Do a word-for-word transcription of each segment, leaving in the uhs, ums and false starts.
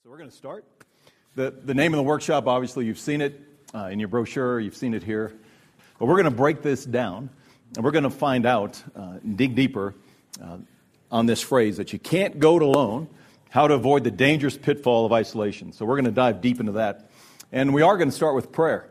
So we're going to start. The, the name of the workshop, obviously, you've seen it uh, in your brochure. You've seen it here. But we're going to break this down, and we're going to find out uh, and dig deeper uh, on this phrase that you can't go it alone, how to avoid the dangerous pitfall of isolation. So we're going to dive deep into that. And we are going to start with prayer.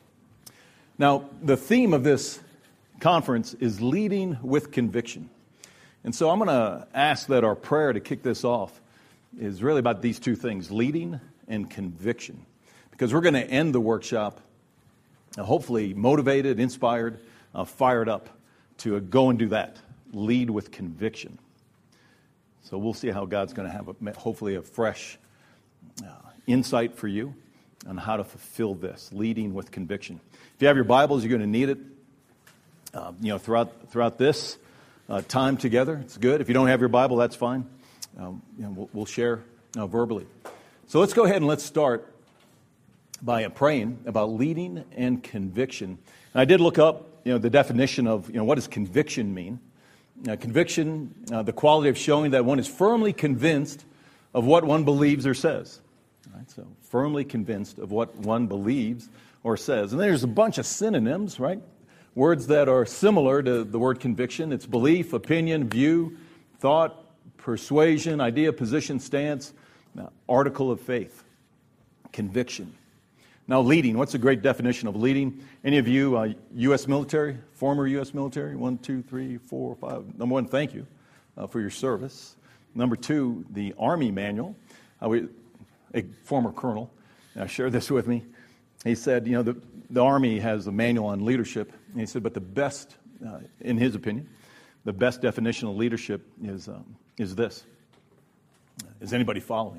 Now, the theme of this conference is leading with conviction. And so I'm going to ask that our prayer to kick this off is really about these two things, leading and conviction. Because we're going to end the workshop uh, hopefully motivated, inspired, uh, fired up to uh, go and do that, lead with conviction. So we'll see how God's going to have a, hopefully a fresh uh, insight for you on how to fulfill this, leading with conviction. If you have your Bibles, you're going to need it uh, you know, throughout, throughout this uh, time together. It's good. If you don't have your Bible, that's fine. Um, you know, we'll, we'll share uh, verbally. So let's go ahead and let's start by uh, praying about leading and conviction. And I did look up, you know, the definition of, you know, what does conviction mean? Uh, conviction, uh, the quality of showing that one is firmly convinced of what one believes or says. Right? So firmly convinced of what one believes or says. And there's a bunch of synonyms, right? Words that are similar to the word conviction. It's belief, opinion, view, thought, persuasion, idea, position, stance, now, article of faith, conviction. Now, leading. What's a great definition of leading? Any of you uh, U S military, former U S military? One, two, three, four, five. Number one, thank you uh, for your service. Number two, the Army manual. Uh, we, a former colonel uh, shared this with me. He said, you know, the, the Army has a manual on leadership. And he said, but the best, uh, in his opinion, the best definition of leadership is um, is this. Is anybody following?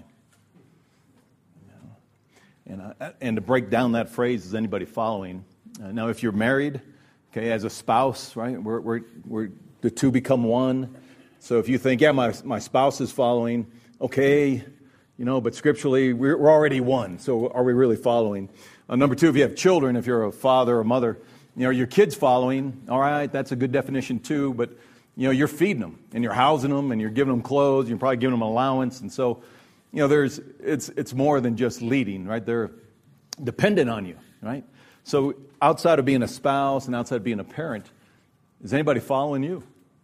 You know? And, uh, and to break down that phrase, is anybody following? Uh, now, if you're married, okay, as a spouse, right, we're, we're, we're, the two become one. So if you think, yeah, my, my spouse is following, okay, you know, but scripturally, we're, we're already one. So are we really following? Uh, number two, if you have children, if you're a father or mother, you know, your kids following, all right, that's a good definition too, but you know, you're feeding them, and you're housing them, and you're giving them clothes, you're probably giving them allowance, and so, you know, there's it's it's more than just leading, right? They're dependent on you, right? So outside of being a spouse and outside of being a parent, is anybody following you?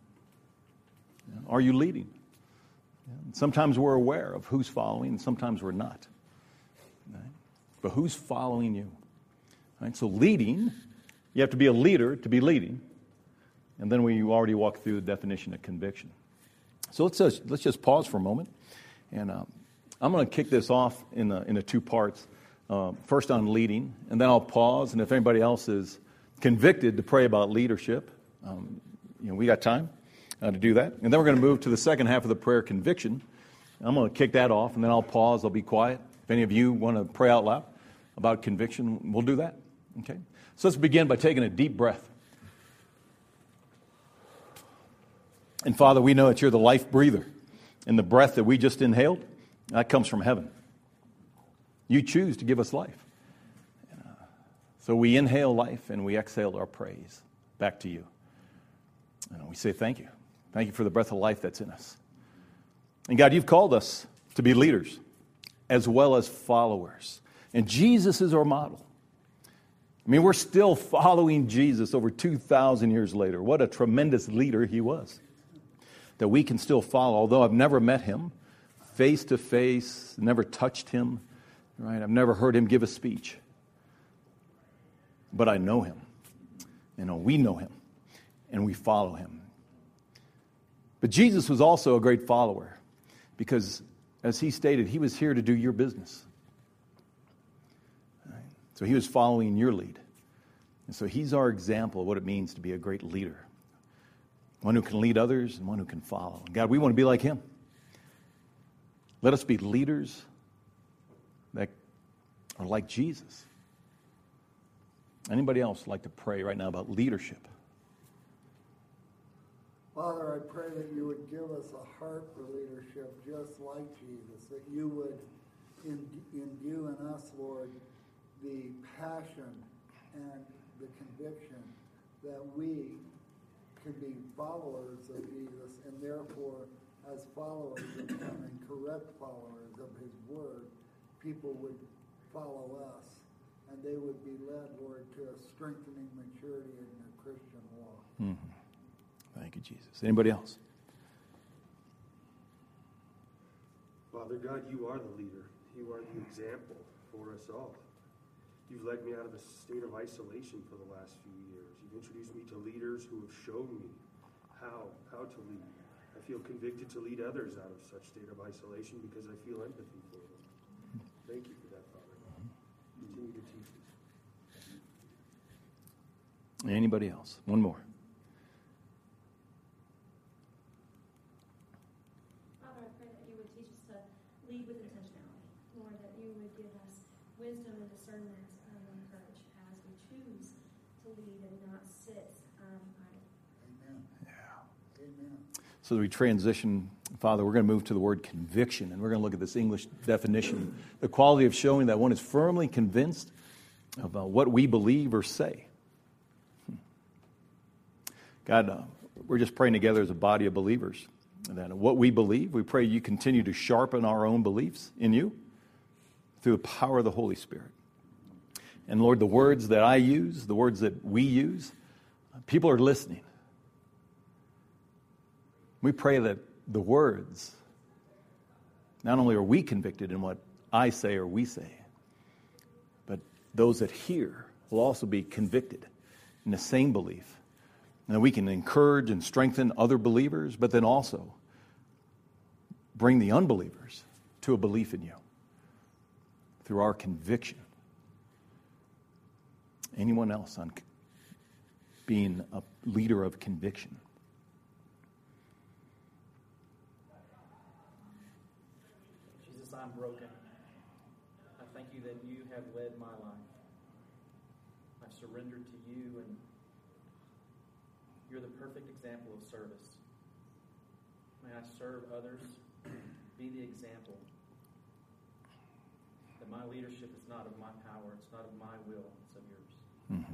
Are you leading? Sometimes we're aware of who's following, and sometimes we're not. Right? But who's following you? Right? So leading, you have to be a leader to be leading. And then we already walked through the definition of conviction. So let's just, let's just pause for a moment. And uh, I'm going to kick this off in a, in a two parts. Uh, first on leading, and then I'll pause. And if anybody else is convicted to pray about leadership, um, you know, we got time uh, to do that. And then we're going to move to the second half of the prayer, conviction. I'm going to kick that off, and then I'll pause. I'll be quiet. If any of you want to pray out loud about conviction, we'll do that. Okay. So let's begin by taking a deep breath. And Father, we know that you're the life breather. And the breath that we just inhaled, that comes from heaven. You choose to give us life. Uh, so we inhale life and we exhale our praise back to you. And we say thank you. Thank you for the breath of life that's in us. And God, you've called us to be leaders as well as followers. And Jesus is our model. I mean, we're still following Jesus over two thousand years later. What a tremendous leader he was. That we can still follow, although I've never met him face to face, never touched him, right? I've never heard him give a speech. But I know him. You know, we know him, and we follow him. But Jesus was also a great follower because, as he stated, he was here to do your business. Right? So he was following your lead. And so he's our example of what it means to be a great leader. One who can lead others and one who can follow. God, we want to be like him. Let us be leaders that are like Jesus. Anybody else like to pray right now about leadership? Father, I pray that you would give us a heart for leadership just like Jesus, that you would imbue in us, Lord, the passion and the conviction that we can be followers of Jesus, and therefore, as followers of him and correct followers of his word, people would follow us, and they would be led, Lord, to a strengthening maturity in their Christian walk. Mm-hmm. Thank you, Jesus. Anybody else? Father God, you are the leader. You are the example for us all. You've led me out of a state of isolation for the last few years. You've introduced me to leaders who have shown me how, how to lead. I feel convicted to lead others out of such state of isolation because I feel empathy for them. Thank you for that, Father. Continue to teach us. Anybody else? One more. Father, I pray that you would teach us to lead with intentionality. Lord, that you would give us wisdom and discernment um, and courage as we choose to lead and not sit um, idle. Amen. Yeah. Amen. So as we transition, Father, we're going to move to the word conviction, and we're going to look at this English definition, the quality of showing that one is firmly convinced of uh, what we believe or say. Hmm. God, uh, we're just praying together as a body of believers that what we believe, we pray you continue to sharpen our own beliefs in you through the power of the Holy Spirit. And Lord, the words that I use, the words that we use, people are listening. We pray that the words, not only are we convicted in what I say or we say, but those that hear will also be convicted in the same belief. And that we can encourage and strengthen other believers, but then also bring the unbelievers to a belief in you through our conviction. Anyone else on being a leader of conviction? Jesus, I'm broken. I thank you that you have led my life. I've surrendered to you, and you're the perfect example of service. May I serve others, be the example that my leadership is not of my power, it's not of my will, it's of yours. Mm-hmm.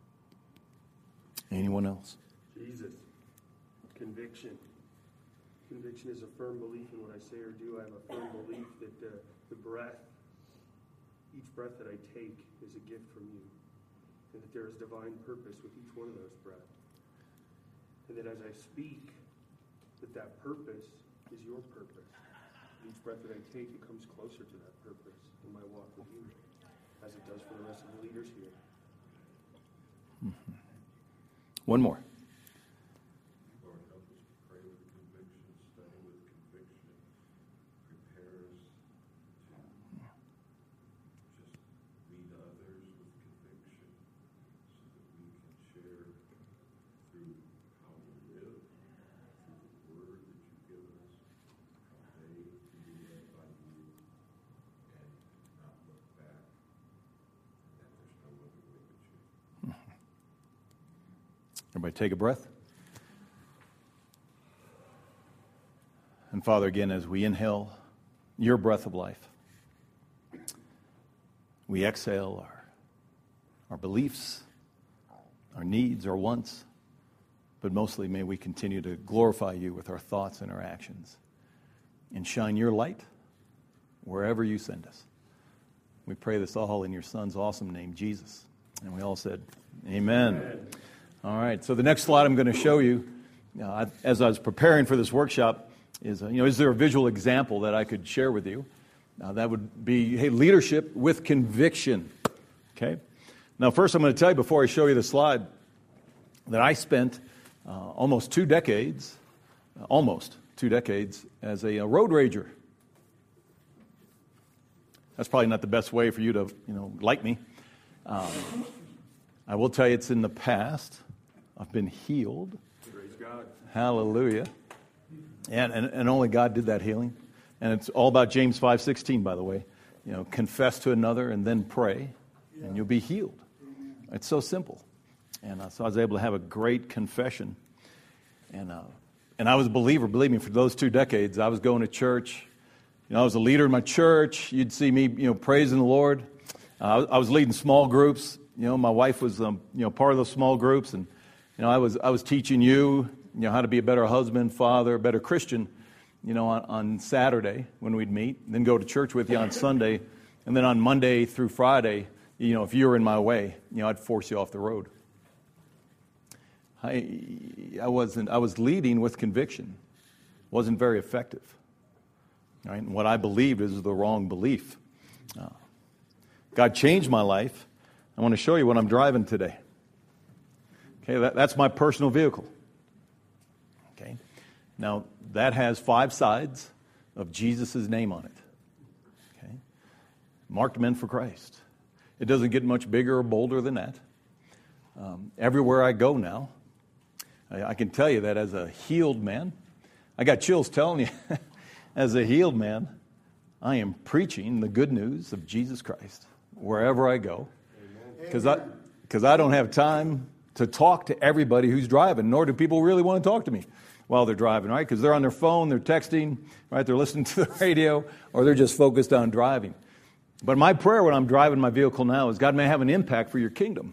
Anyone else? Jesus, conviction. Conviction is a firm belief in what I say or do. I have a firm belief that uh, the breath, each breath that I take is a gift from you, and that there is divine purpose with each one of those breaths. And that as I speak, that that purpose is your purpose. Each breath that I take, it comes closer to that purpose in my walk with you, as it does for the rest of the leaders here. Mm-hmm. One more. Lord, help us to pray with conviction, study with conviction, prepare us to just lead others with conviction so that we can share through how we live, through the word that you've given us, how they can be led by you and not look back, and that there's no other way but you. Everybody take a breath. And Father, again, as we inhale your breath of life, we exhale our, our beliefs, our needs, our wants, but mostly may we continue to glorify you with our thoughts and our actions and shine your light wherever you send us. We pray this all in your Son's awesome name, Jesus. And we all said, amen. Amen. All right, so the next slide I'm going to show you, uh, as I was preparing for this workshop, is, uh, you know, is there a visual example that I could share with you? Uh, that would be, hey, leadership with conviction, okay? Now, first I'm going to tell you, before I show you the slide, that I spent uh, almost two decades, uh, almost two decades, as a, a road rager. That's probably not the best way for you to, you know, like me. Um, I will tell you it's in the past. I've been healed. Praise God. Hallelujah. And, and and only God did that healing. And it's all about James five sixteen, by the way. You know, confess to another and then pray, yeah. and you'll be healed. Amen. It's so simple. And uh, so I was able to have a great confession. And uh, and I was a believer, believe me, for those two decades. I was going to church. You know, I was a leader in my church. You'd see me, you know, praising the Lord. Uh, I was leading small groups. You know, my wife was, um, you know, part of those small groups, and you know, I was I was teaching you, you know, how to be a better husband, father, a better Christian, you know, on, on Saturday when we'd meet, and then go to church with you on Sunday, And then on Monday through Friday, you know, if you were in my way, you know, I'd force you off the road. I, I wasn't, I was leading with conviction. Wasn't very effective. Right? And what I believed is the wrong belief. Uh, God changed my life. I want to show you what I'm driving today. Okay, that, that's my personal vehicle. Okay, now that has five sides of Jesus' name on it. Okay, marked men for Christ. It doesn't get much bigger or bolder than that. Um, everywhere I go now, I, I can tell you that as a healed man, I got chills telling you, as a healed man, I am preaching the good news of Jesus Christ wherever I go. Because I, because I don't have time to talk to everybody who's driving, nor do people really want to talk to me while they're driving, right? Because they're on their phone, they're texting, right? They're listening to the radio, or they're just focused on driving. But my prayer when I'm driving my vehicle now is, God may have an impact for your kingdom.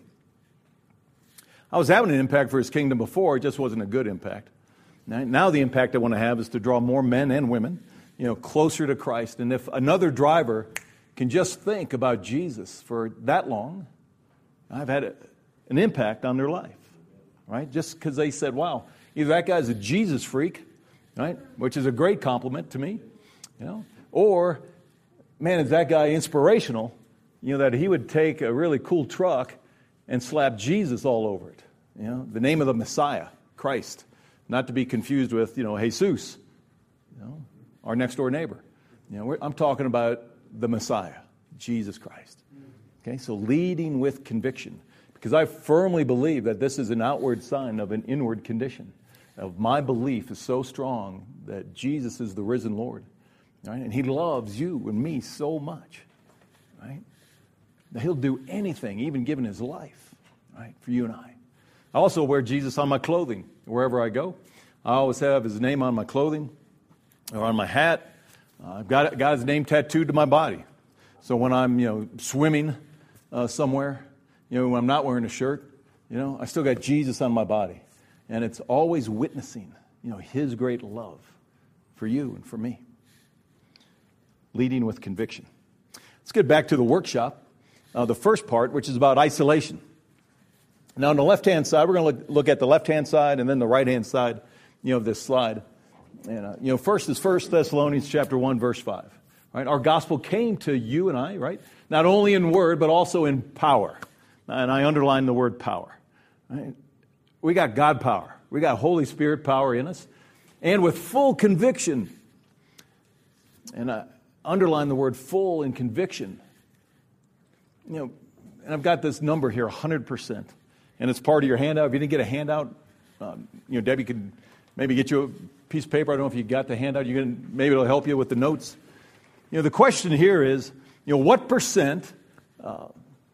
I was having an impact for his kingdom before, it just wasn't a good impact. Now the impact I want to have is to draw more men and women, you know, closer to Christ. And if another driver can just think about Jesus for that long, I've had a, an impact on their life, right? Just because they said, wow, either that guy's a Jesus freak, right, which is a great compliment to me, you know, or, man, is that guy inspirational, you know, that he would take a really cool truck and slap Jesus all over it, you know, the name of the Messiah, Christ, not to be confused with, you know, Jesus, you know, our next door neighbor. You know, we're, I'm talking about the Messiah, Jesus Christ. Okay, so leading with conviction, because I firmly believe that this is an outward sign of an inward condition. Of my belief is so strong that Jesus is the risen Lord, right? And he loves you and me so much, right? That he'll do anything, even giving his life, right, for you and I. I also wear Jesus on my clothing wherever I go. I always have his name on my clothing or on my hat. Uh, I've got, got his name tattooed to my body. So when I'm, you know, swimming Uh, somewhere, you know, when I'm not wearing a shirt, you know, I still got Jesus on my body. And it's always witnessing, you know, his great love for you and for me. Leading with conviction. Let's get back to the workshop, uh, the first part, which is about isolation. Now, on the left-hand side, we're going to look, look at the left-hand side and then the right-hand side, you know, of this slide. And, uh, you know, first is First Thessalonians chapter one, verse five. Right? Our gospel came to you and I, right? Not only in word, but also in power. And I underline the word power. Right? We got God power. We got Holy Spirit power in us. And with full conviction. And I underline the word full in conviction. You know, and I've got this number here, one hundred percent. And it's part of your handout. If you didn't get a handout, um, you know, Debbie could maybe get you a piece of paper. I don't know if you got the handout. You can, maybe it'll help you with the notes. You know, the question here is, you know, what percent uh,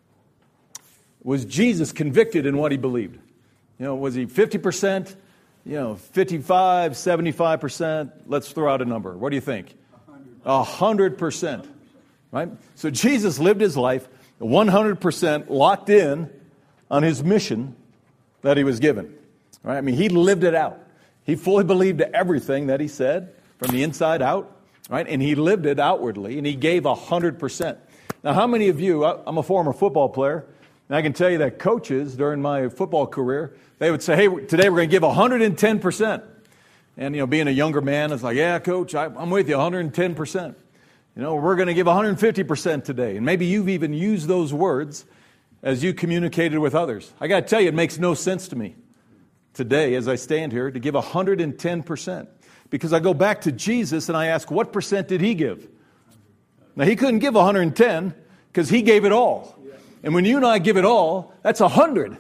was Jesus convicted in what he believed? You know, was he fifty percent? You know, fifty-five, seventy-five percent? Let's throw out a number. What do you think? A hundred percent. Right? So Jesus lived his life one hundred percent locked in on his mission that he was given. Right? I mean, he lived it out. He fully believed everything that he said from the inside out. Right? And he lived it outwardly, and he gave one hundred percent. Now, how many of you, I'm a former football player, and I can tell you that coaches during my football career, they would say, hey, today we're going to give one hundred ten percent. And, you know, being a younger man, it's like, yeah, coach, I, I'm with you, one hundred ten percent. You know, we're going to give one hundred fifty percent today. And maybe you've even used those words as you communicated with others. I got to tell you, it makes no sense to me today as I stand here to give one hundred ten percent. Because I go back to Jesus and I ask, what percent did he give? Now, he couldn't give one hundred ten because he gave it all. And when you and I give it all, that's one hundred.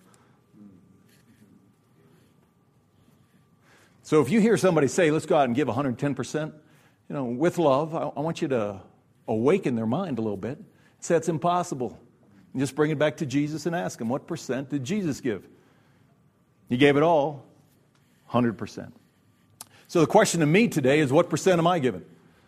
So if you hear somebody say, let's go out and give one hundred ten percent, you know, with love, I, I want you to awaken their mind a little bit. Say it's impossible. And just bring it back to Jesus and ask him, what percent did Jesus give? He gave it all, one hundred percent. So the question to me today is, what percent am I giving?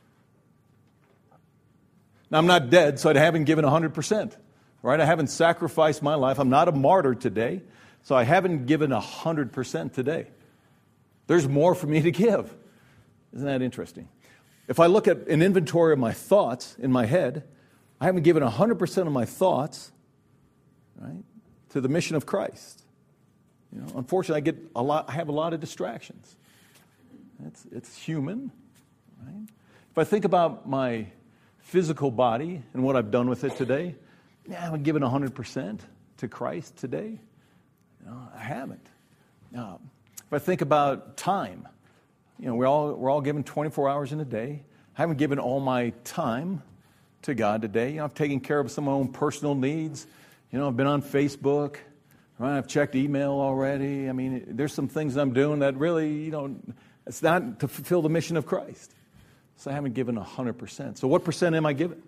Now, I'm not dead, so I haven't given one hundred percent. Right? I haven't sacrificed my life. I'm not a martyr today, so I haven't given one hundred percent today. There's more for me to give. Isn't that interesting? If I look at an inventory of my thoughts in my head, I haven't given one hundred percent of my thoughts, right, to the mission of Christ. You know, unfortunately, I get a lot. I have a lot of distractions. It's it's human, right? If I think about my physical body and what I've done with it today, yeah, I haven't given one hundred percent to Christ today. No, I haven't. Um, if I think about time, you know, we're all we're all given twenty-four hours in a day. I haven't given all my time to God today. You know, I've taken care of some of my own personal needs. You know, I've been on Facebook. Right? I've checked email already. I mean, there's some things I'm doing that really, you know, it's not to fulfill the mission of Christ. So I haven't given one hundred percent. So what percent am I giving?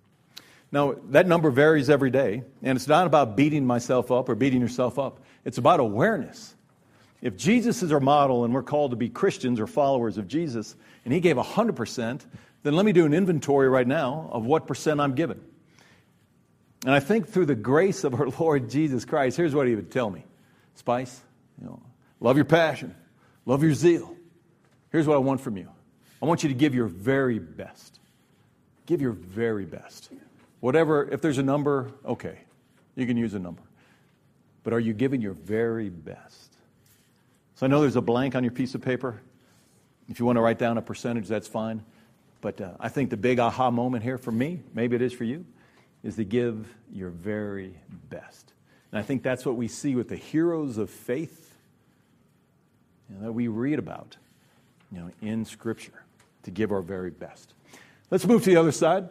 Now, that number varies every day, and it's not about beating myself up or beating yourself up. It's about awareness. If Jesus is our model and we're called to be Christians or followers of Jesus, and he gave one hundred percent, then let me do an inventory right now of what percent I'm giving. And I think through the grace of our Lord Jesus Christ, here's what he would tell me. Spice, you know, love your passion, love your zeal. Here's what I want from you. I want you to give your very best. Give your very best. Whatever, if there's a number, okay, you can use a number. But are you giving your very best? So I know there's a blank on your piece of paper. If you want to write down a percentage, that's fine. But uh, I think the big aha moment here for me, maybe it is for you, is to give your very best. And I think that's what we see with the heroes of faith, you know, that we read about, you know, in Scripture, to give our very best. Let's move to the other side.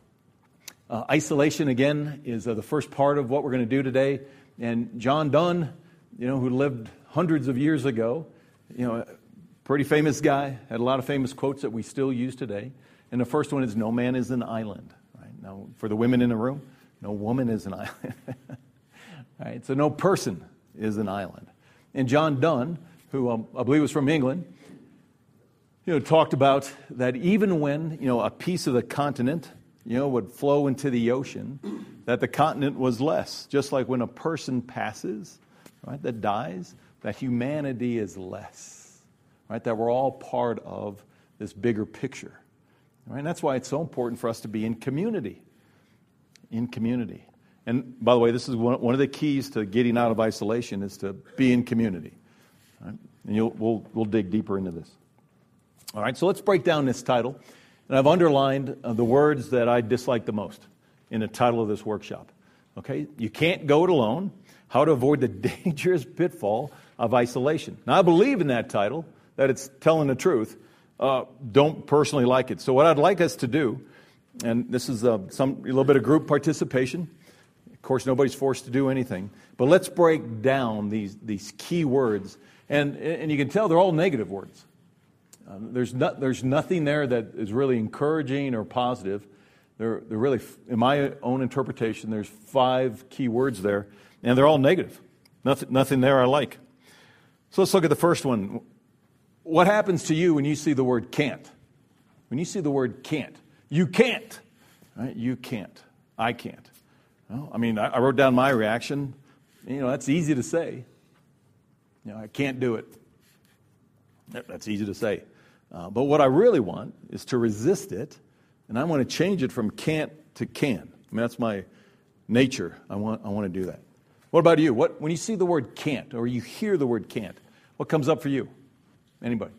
Uh, isolation, again, is uh, the first part of what we're going to do today. And John Donne, you know, who lived hundreds of years ago, you know, pretty famous guy, had a lot of famous quotes that we still use today. And the first one is, no man is an island. Now, for the women in the room, no woman is an island. Right? So no person is an island. And John Donne, who um, I believe was from England, you know, talked about that even when, you know, a piece of the continent, you know, would flow into the ocean, that the continent was less. Just like when a person passes, right, that dies, that humanity is less. Right? That we're all part of this bigger picture. Right? And that's why it's so important for us to be in community. In community. And by the way, this is one, one of the keys to getting out of isolation is to be in community. Right? And you'll, we'll, we'll dig deeper into this. All right, so let's break down this title. And I've underlined uh, the words that I dislike the most in the title of this workshop. Okay, you can't go it alone. How to avoid the dangerous pitfall of isolation. Now, I believe in that title, that it's telling the truth. Uh, don't personally like it. So what I'd like us to do, and this is uh, some a little bit of group participation. Of course, nobody's forced to do anything. But let's break down these these key words. And, and you can tell they're all negative words. Um, there's, not, there's nothing there that is really encouraging or positive. They're, they're really, in my own interpretation, there's five key words there. And they're all negative. Nothing, nothing there I like. So let's look at the first one. What happens to you when you see the word can't? When you see the word can't. You can't. Right? You can't. I can't. Well, I mean, I, I wrote down my reaction. You know, that's easy to say. You know, I can't do it. That's easy to say. Uh, but what I really want is to resist it, and I want to change it from can't to can. I mean, that's my nature. I want, I want to do that. What about you? What, when you see the word can't, or you hear the word can't, what comes up for you? Anybody?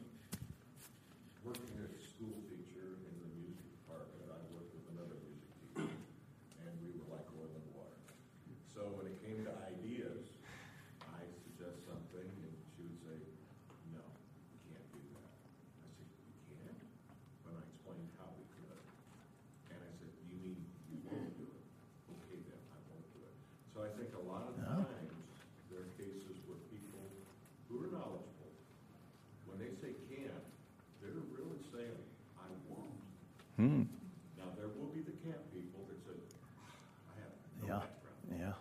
Working as a school teacher in the music department, I worked with another music teacher, and we were like oil and water. So when it came to ideas, I suggest something, and she would say, no, we can't do that. I said, we can't? When I explained how we could. And I said, you mean you won't do it? Okay, then, I won't do it. So I think a lot of times, there are cases where people who are knowledgeable, when they say can't, they're really saying, I won't. Hmm. Now, there will be the can't people that say, I have no Yeah. background. Yeah.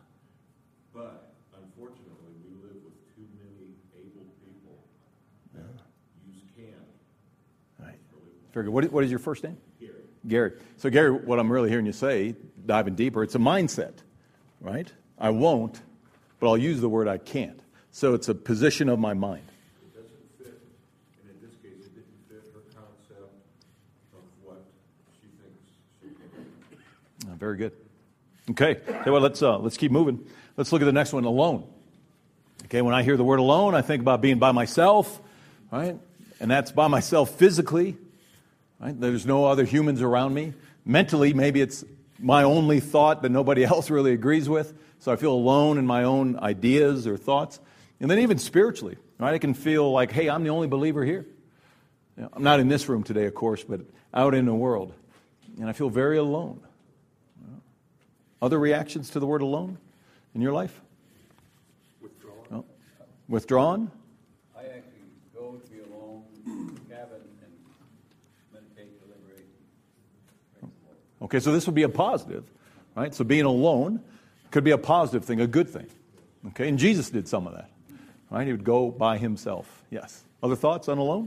But, unfortunately, we live with too many able people that use can. All right. Really well. Very good. What is, what is your first name? Gary. Gary. So, Gary, what I'm really hearing you say, diving deeper, it's a mindset, right? I won't, but I'll use the word I can't. So it's a position of my mind. It doesn't fit, and in this case, it didn't fit her concept of what she thinks she can do. Uh, very good. Okay, okay well, let's, uh, let's keep moving. Let's look at the next one, alone. Okay, when I hear the word alone, I think about being by myself, right? And that's by myself physically, right? There's no other humans around me. Mentally, maybe it's my only thought that nobody else really agrees with, so I feel alone in my own ideas or thoughts. And then even spiritually, right? I can feel like, hey, I'm the only believer here. You know, I'm not in this room today, of course, but out in the world. And I feel very alone. Other reactions to the word alone in your life? Withdrawn. Oh. Withdrawn? I actually go to be alone in the cabin and meditate, deliberate. Okay, so this would be a positive, right? So being alone could be a positive thing, a good thing. Okay, and Jesus did some of that, right? He would go by himself. Yes. Other thoughts on alone?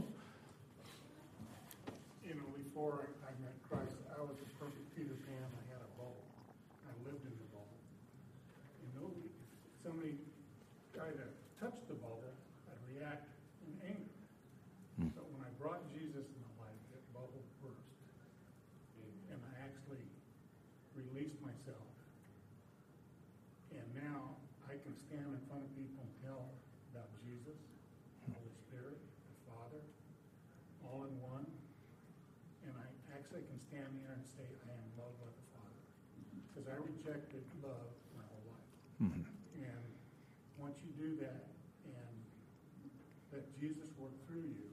You know, before I met Christ, I was a perfect Peter Pan. I had a bubble. I lived in the bubble. You know, if somebody tried to touch the bubble, I'd react in anger. Hmm. But when I brought Jesus in my life, that bubble burst. And I actually released myself. And now I can stand in front of people and tell about Jesus, the Holy Spirit, the Father, all in one. And I actually can stand there and say, I am loved by the Father. Because I rejected love my whole life. Mm-hmm. And once you do that and let Jesus work through you,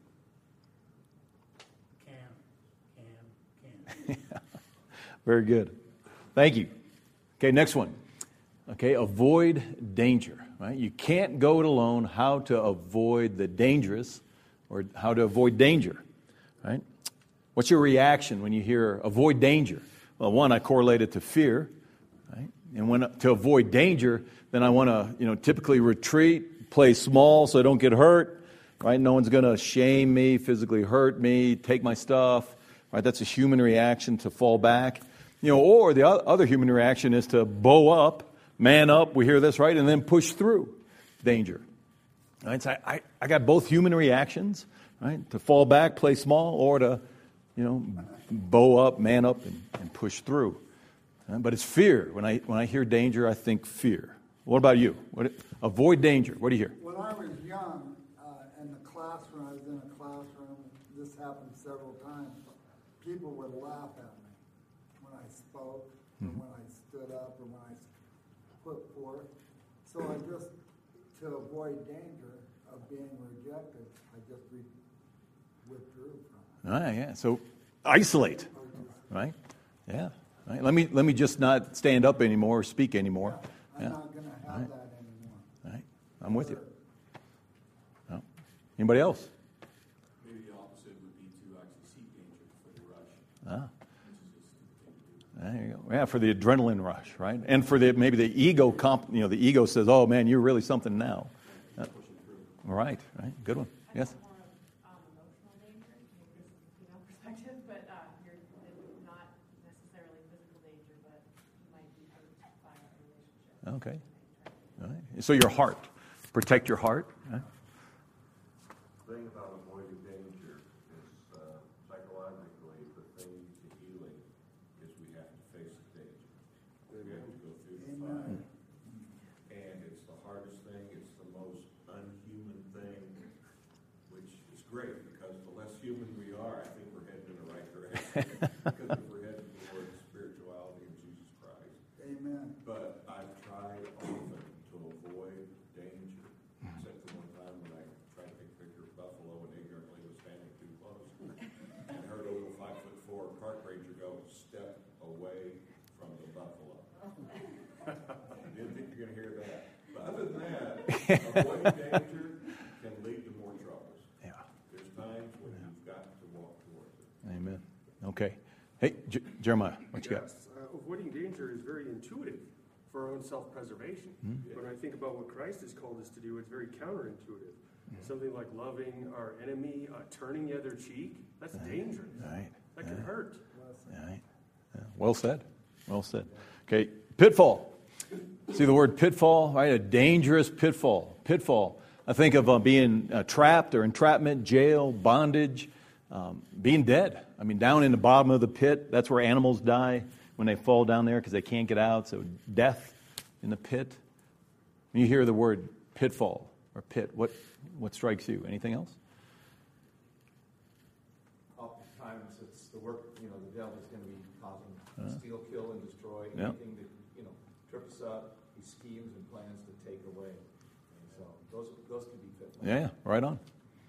can, can, can. Very good. Thank you. Okay, next one. Okay, avoid danger. Right? You can't go it alone. How to avoid the dangerous, or how to avoid danger. Right? What's your reaction when you hear avoid danger? Well, one, I correlate it to fear. Right? And when to avoid danger, then I want to, you know, typically retreat, play small so I don't get hurt. Right? No one's going to shame me, physically hurt me, take my stuff. Right? That's a human reaction to fall back. You know, or the other human reaction is to bow up, man up, we hear this, right, and then push through danger. Right? So I, I got both human reactions, right, to fall back, play small, or to, you know, bow up, man up, and, and push through. Right? But it's fear. When I when I hear danger, I think fear. What about you? What, avoid danger. What do you hear? When I was young, uh, in the classroom, I was in a classroom, this happened several times, people would laugh at me when I spoke, or when I stood up, or when I put forth. So I just, to avoid danger of being rejected, I just re- withdrew from it. Ah, yeah. So isolate, right? Yeah. Right. Let me let me just not stand up anymore or speak anymore. Yeah, I'm Yeah. not going to have Right. that anymore. Right. I'm with you. No. Anybody else? Maybe the opposite would be to actually seek danger for the rush, Ah. which is a stupid thing to do. There you go. Yeah, for the adrenaline rush, right? And for the maybe the ego comp, you know, the ego says, "Oh man, you're really something now." Yeah. Right, right. Good one. Yes. More of um, emotional danger, maybe this is a female perspective, but uh, you're it's not necessarily physical danger, but you might be hurt by a relationship. Okay. All right. So your heart, protect your heart. Right? The thing about avoiding danger is uh, psychologically the thing to healing is we have to face the danger. We have to go through the fire. And it's the hardest thing, it's the most unhuman thing, which is great because the less human we are, I think we're heading in the right direction. Because if we're heading towards spirituality and Jesus Christ. Amen. But I've tried often to avoid danger, except for one time when I tried to take a picture of Buffalo and ignorantly was standing too close. And heard a little five foot four park ranger go, step away from the buffalo. Didn't think you're going to hear that. But other than that, avoiding danger can lead to more troubles. Yeah. There's times when you've got to walk towards it. Amen. Okay. Hey, J- Jeremiah, what you got? Yes, uh, avoiding danger is very intuitive for our own self-preservation. Hmm? When I think about what Christ has called us to do, it's very counterintuitive. Something like loving our enemy, uh, turning the other cheek, that's dangerous. Right. That can Yeah. hurt. All right. Yeah. Well said. Well said. Okay. Pitfall. See the word pitfall, right? A dangerous pitfall. Pitfall. I think of uh, being uh, trapped or entrapment, jail, bondage, um, being dead. I mean, down in the bottom of the pit, that's where animals die. when they fall down there because they can't get out. So death in the pit. When you hear the word pitfall or pit, what, what strikes you? Anything else? Oftentimes it's the work, you know, the devil is going to be causing Uh, steal, kill, and destroy. yeah. Anything that, you know, trips up, he schemes and plans to take away. And so those, those can be pitfalls. Yeah, right on.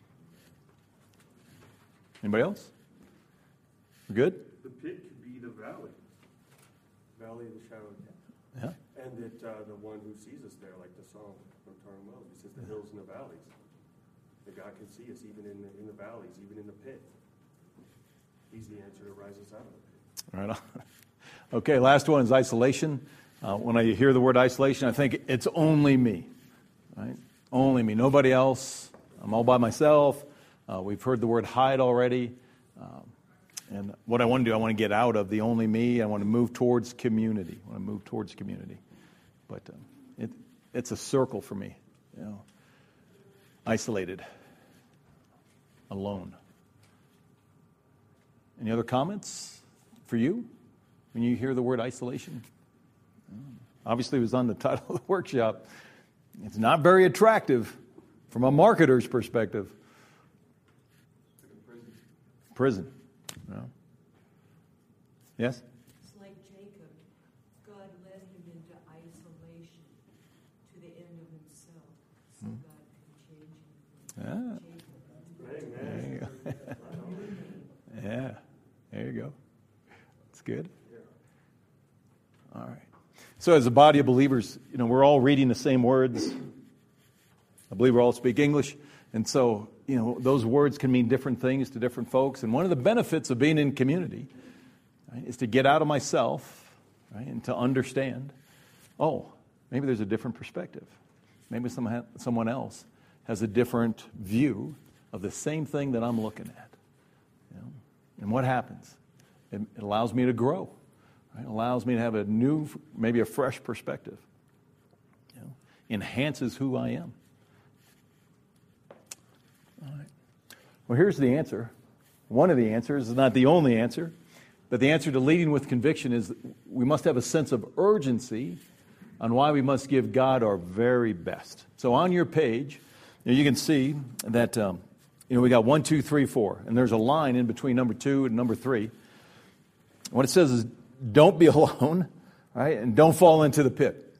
Anybody else? We're good? The pit could be the valley, valley of the shadow of death. Yeah. And that uh, the one who sees us there, like the song from Tarn Wells, he says the hills and the valleys. That God can see us even in the, in the valleys, even in the pit. He's the answer to rise us out of the pit. Right on. Okay, last one is isolation. Uh, when I hear the word isolation, I think it's only me. Right? Only me. Nobody else. I'm all by myself. Uh, we've heard the word hide already. Um, and what I want to do, I want to get out of the only me. I want to move towards community. I want to move towards community. But um, it, it's a circle for me. You know, isolated. Alone. Any other comments for you when you hear the word isolation? Obviously, it was on the title of the workshop. It's not very attractive from a marketer's perspective. Prison. Prison. No. Yes? It's like Jacob. God led him into isolation to the end of himself, so Hmm. God can change him. Ah. Jacob. There you go. Yeah, there you go. That's good. All right. So as a body of believers, you know, we're all reading the same words. I believe we all speak English. And so, you know, those words can mean different things to different folks. And one of the benefits of being in community, right, is to get out of myself, right, and to understand, oh, maybe there's a different perspective. Maybe someone someone else has a different view of the same thing that I'm looking at. You know? And what happens? It, it allows me to grow. Right? It allows me to have a new, maybe a fresh perspective. You know? Enhances who I am. All right. Well, here's the answer. One of the answers is not the only answer, but the answer to leading with conviction is we must have a sense of urgency on why we must give God our very best. So on your page, you know, you can see that um, you know, we got one, two, three, four, and there's a line in between number two and number three. What it says is, don't be alone, right, and don't fall into the pit.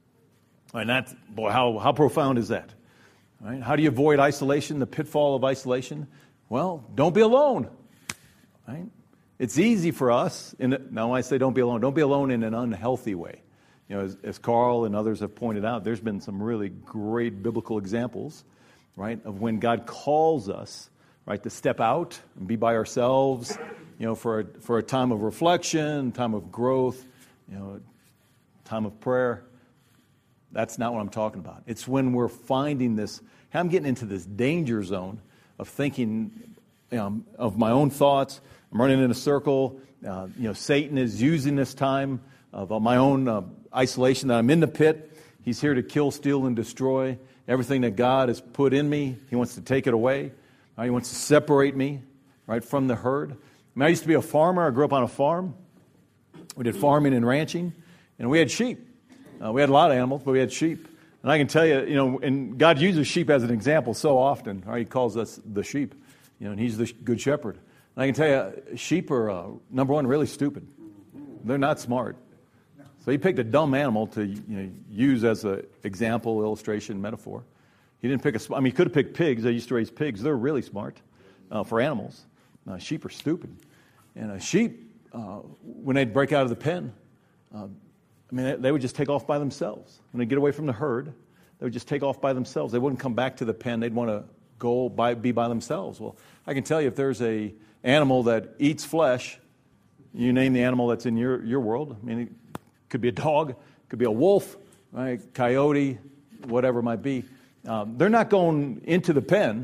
And that's, boy, how, how profound is that? Right? How do you avoid isolation, the pitfall of isolation? Well, don't be alone. Right? It's easy for us. In, now, when I say don't be alone, don't be alone in an unhealthy way. You know, as, as Carl and others have pointed out, there's been some really great biblical examples, right, of when God calls us, right, to step out and be by ourselves, you know, for a, for a time of reflection, time of growth, you know, time of prayer. That's not what I'm talking about. It's when we're finding this, I'm getting into this danger zone of thinking, you know, of my own thoughts. I'm running in a circle. Uh, you know, Satan is using this time of uh, my own uh, isolation, that I'm in the pit. He's here to kill, steal, and destroy everything that God has put in me. He wants to take it away. Right? He wants to separate me, right, from the herd. I mean, I used to be a farmer. I grew up on a farm. We did farming and ranching, and we had sheep. Uh, we had a lot of animals, but we had sheep. And I can tell you, you know, and God uses sheep as an example so often. Right? He calls us the sheep, you know, and He's the good shepherd. And I can tell you, sheep are, uh, number one, really stupid. They're not smart. So He picked a dumb animal to, you know, use as an example, illustration, metaphor. He didn't pick a, I mean, he could have picked pigs. I used to raise pigs. They're really smart uh, for animals. Uh, sheep are stupid. And a sheep, uh, when they'd break out of the pen, uh, I mean, they would just take off by themselves. When they get away from the herd, they would just take off by themselves. They wouldn't come back to the pen. They'd want to go by, be by themselves. Well, I can tell you, if there's a animal that eats flesh, you name the animal that's in your, your world. I mean, it could be a dog, it could be a wolf, right? Coyote, whatever it might be. Um, they're not going into the pen.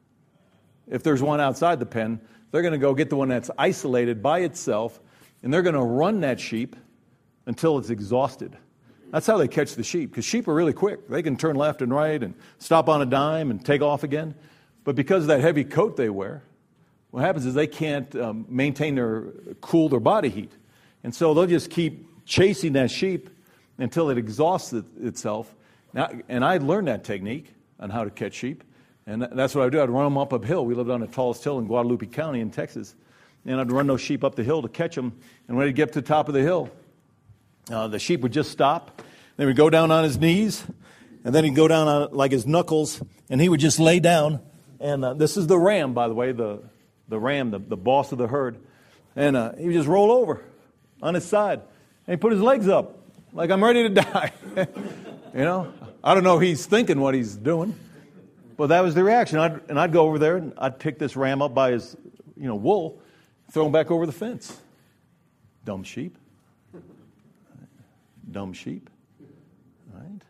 If there's one outside the pen, they're going to go get the one that's isolated by itself, and they're going to run that sheep until it's exhausted. That's how they catch the sheep, because sheep are really quick. They can turn left and right and stop on a dime and take off again. But because of that heavy coat they wear, what happens is they can't um, maintain their, cool their body heat. And so they'll just keep chasing that sheep until it exhausts it, itself. Now, and I learned that technique on how to catch sheep. And that's what I would do. I'd run them up a hill. We lived on the tallest hill in Guadalupe County in Texas. And I'd run those sheep up the hill to catch them. And when I'd get to the top of the hill, uh, the sheep would just stop. Then he'd go down on his knees. And then he'd go down on like his knuckles. And he would just lay down. And uh, this is the ram, by the way, the, the ram, the, the boss of the herd. And uh, he would just roll over on his side. And he'd put his legs up like I'm ready to die. You know, I don't know if he's thinking what he's doing. But that was the reaction. I'd, and I'd go over there and I'd pick this ram up by his, you know, wool, throw him back over the fence. Dumb sheep. Dumb sheep. Right?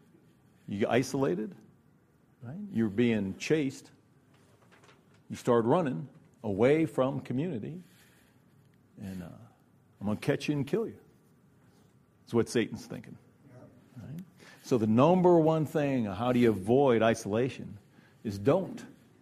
You get isolated. Right? You're being chased. You start running away from community. And uh, I'm going to catch you and kill you. That's what Satan's thinking. Right? So the number one thing, how do you avoid isolation, is don't.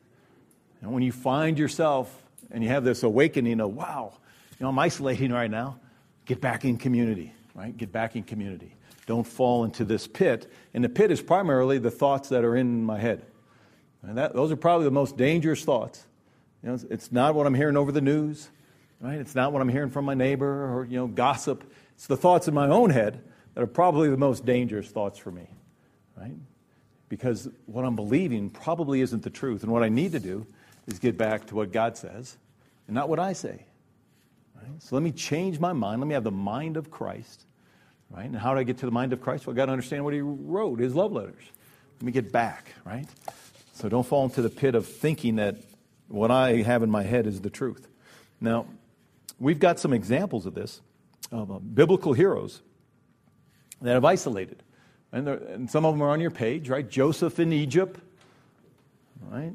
And when you find yourself and you have this awakening of, wow, you know, I'm isolating right now, get back in community, right? Get back in community. Don't fall into this pit. And the pit is primarily the thoughts that are in my head. And that, those are probably the most dangerous thoughts. You know, it's, it's not what I'm hearing over the news, right? It's not what I'm hearing from my neighbor or, you know, gossip. It's the thoughts in my own head that are probably the most dangerous thoughts for me, right? Because what I'm believing probably isn't the truth. And what I need to do is get back to what God says and not what I say, right? So let me change my mind. Let me have the mind of Christ, right? And how do I get to the mind of Christ? Well, I've got to understand what he wrote, his love letters. Let me get back, right? So don't fall into the pit of thinking that what I have in my head is the truth. Now, we've got some examples of this, of uh, biblical heroes that have isolated. And, there, and some of them are on your page, right? Joseph in Egypt, right?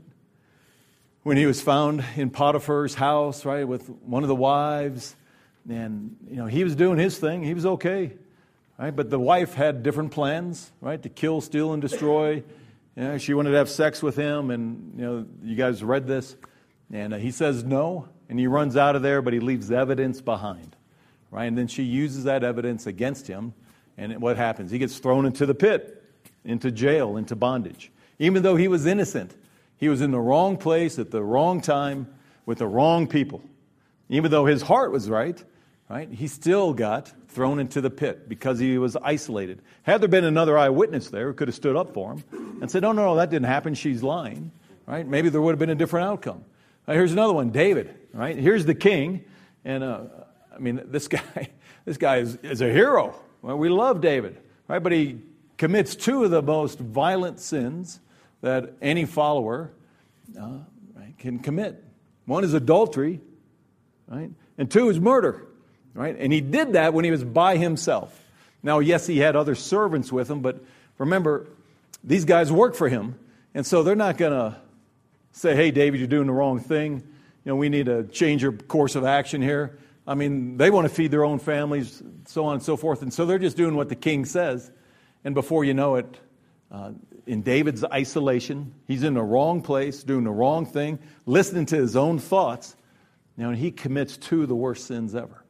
When he was found in Potiphar's house, right, with one of the wives. And, you know, he was doing his thing. He was okay, right? But the wife had different plans, right, to kill, steal, and destroy. You know, she wanted to have sex with him. And, you know, you guys read this. And uh, he says no. And he runs out of there, but he leaves evidence behind, right? And then she uses that evidence against him. And what happens? He gets thrown into the pit, into jail, into bondage. Even though he was innocent, he was in the wrong place at the wrong time with the wrong people. Even though his heart was right, right, he still got thrown into the pit because he was isolated. Had there been another eyewitness there who could have stood up for him and said, no, no, no, that didn't happen, she's lying, right? Maybe there would have been a different outcome. Now, here's another one, David, right? Here's the king. And, uh, I mean, this guy, this guy is, is a hero. Well, we love David, right? But he commits two of the most violent sins that any follower uh, right, can commit. One is adultery, right? And two is murder, right? And he did that when he was by himself. Now, yes, he had other servants with him, but remember, these guys work for him. And so they're not going to say, hey, David, you're doing the wrong thing. You know, we need to change your course of action here. I mean, they want to feed their own families, so on and so forth. And so they're just doing what the king says. And before you know it, uh, in David's isolation, he's in the wrong place, doing the wrong thing, listening to his own thoughts. You know, and he commits two of the worst sins ever.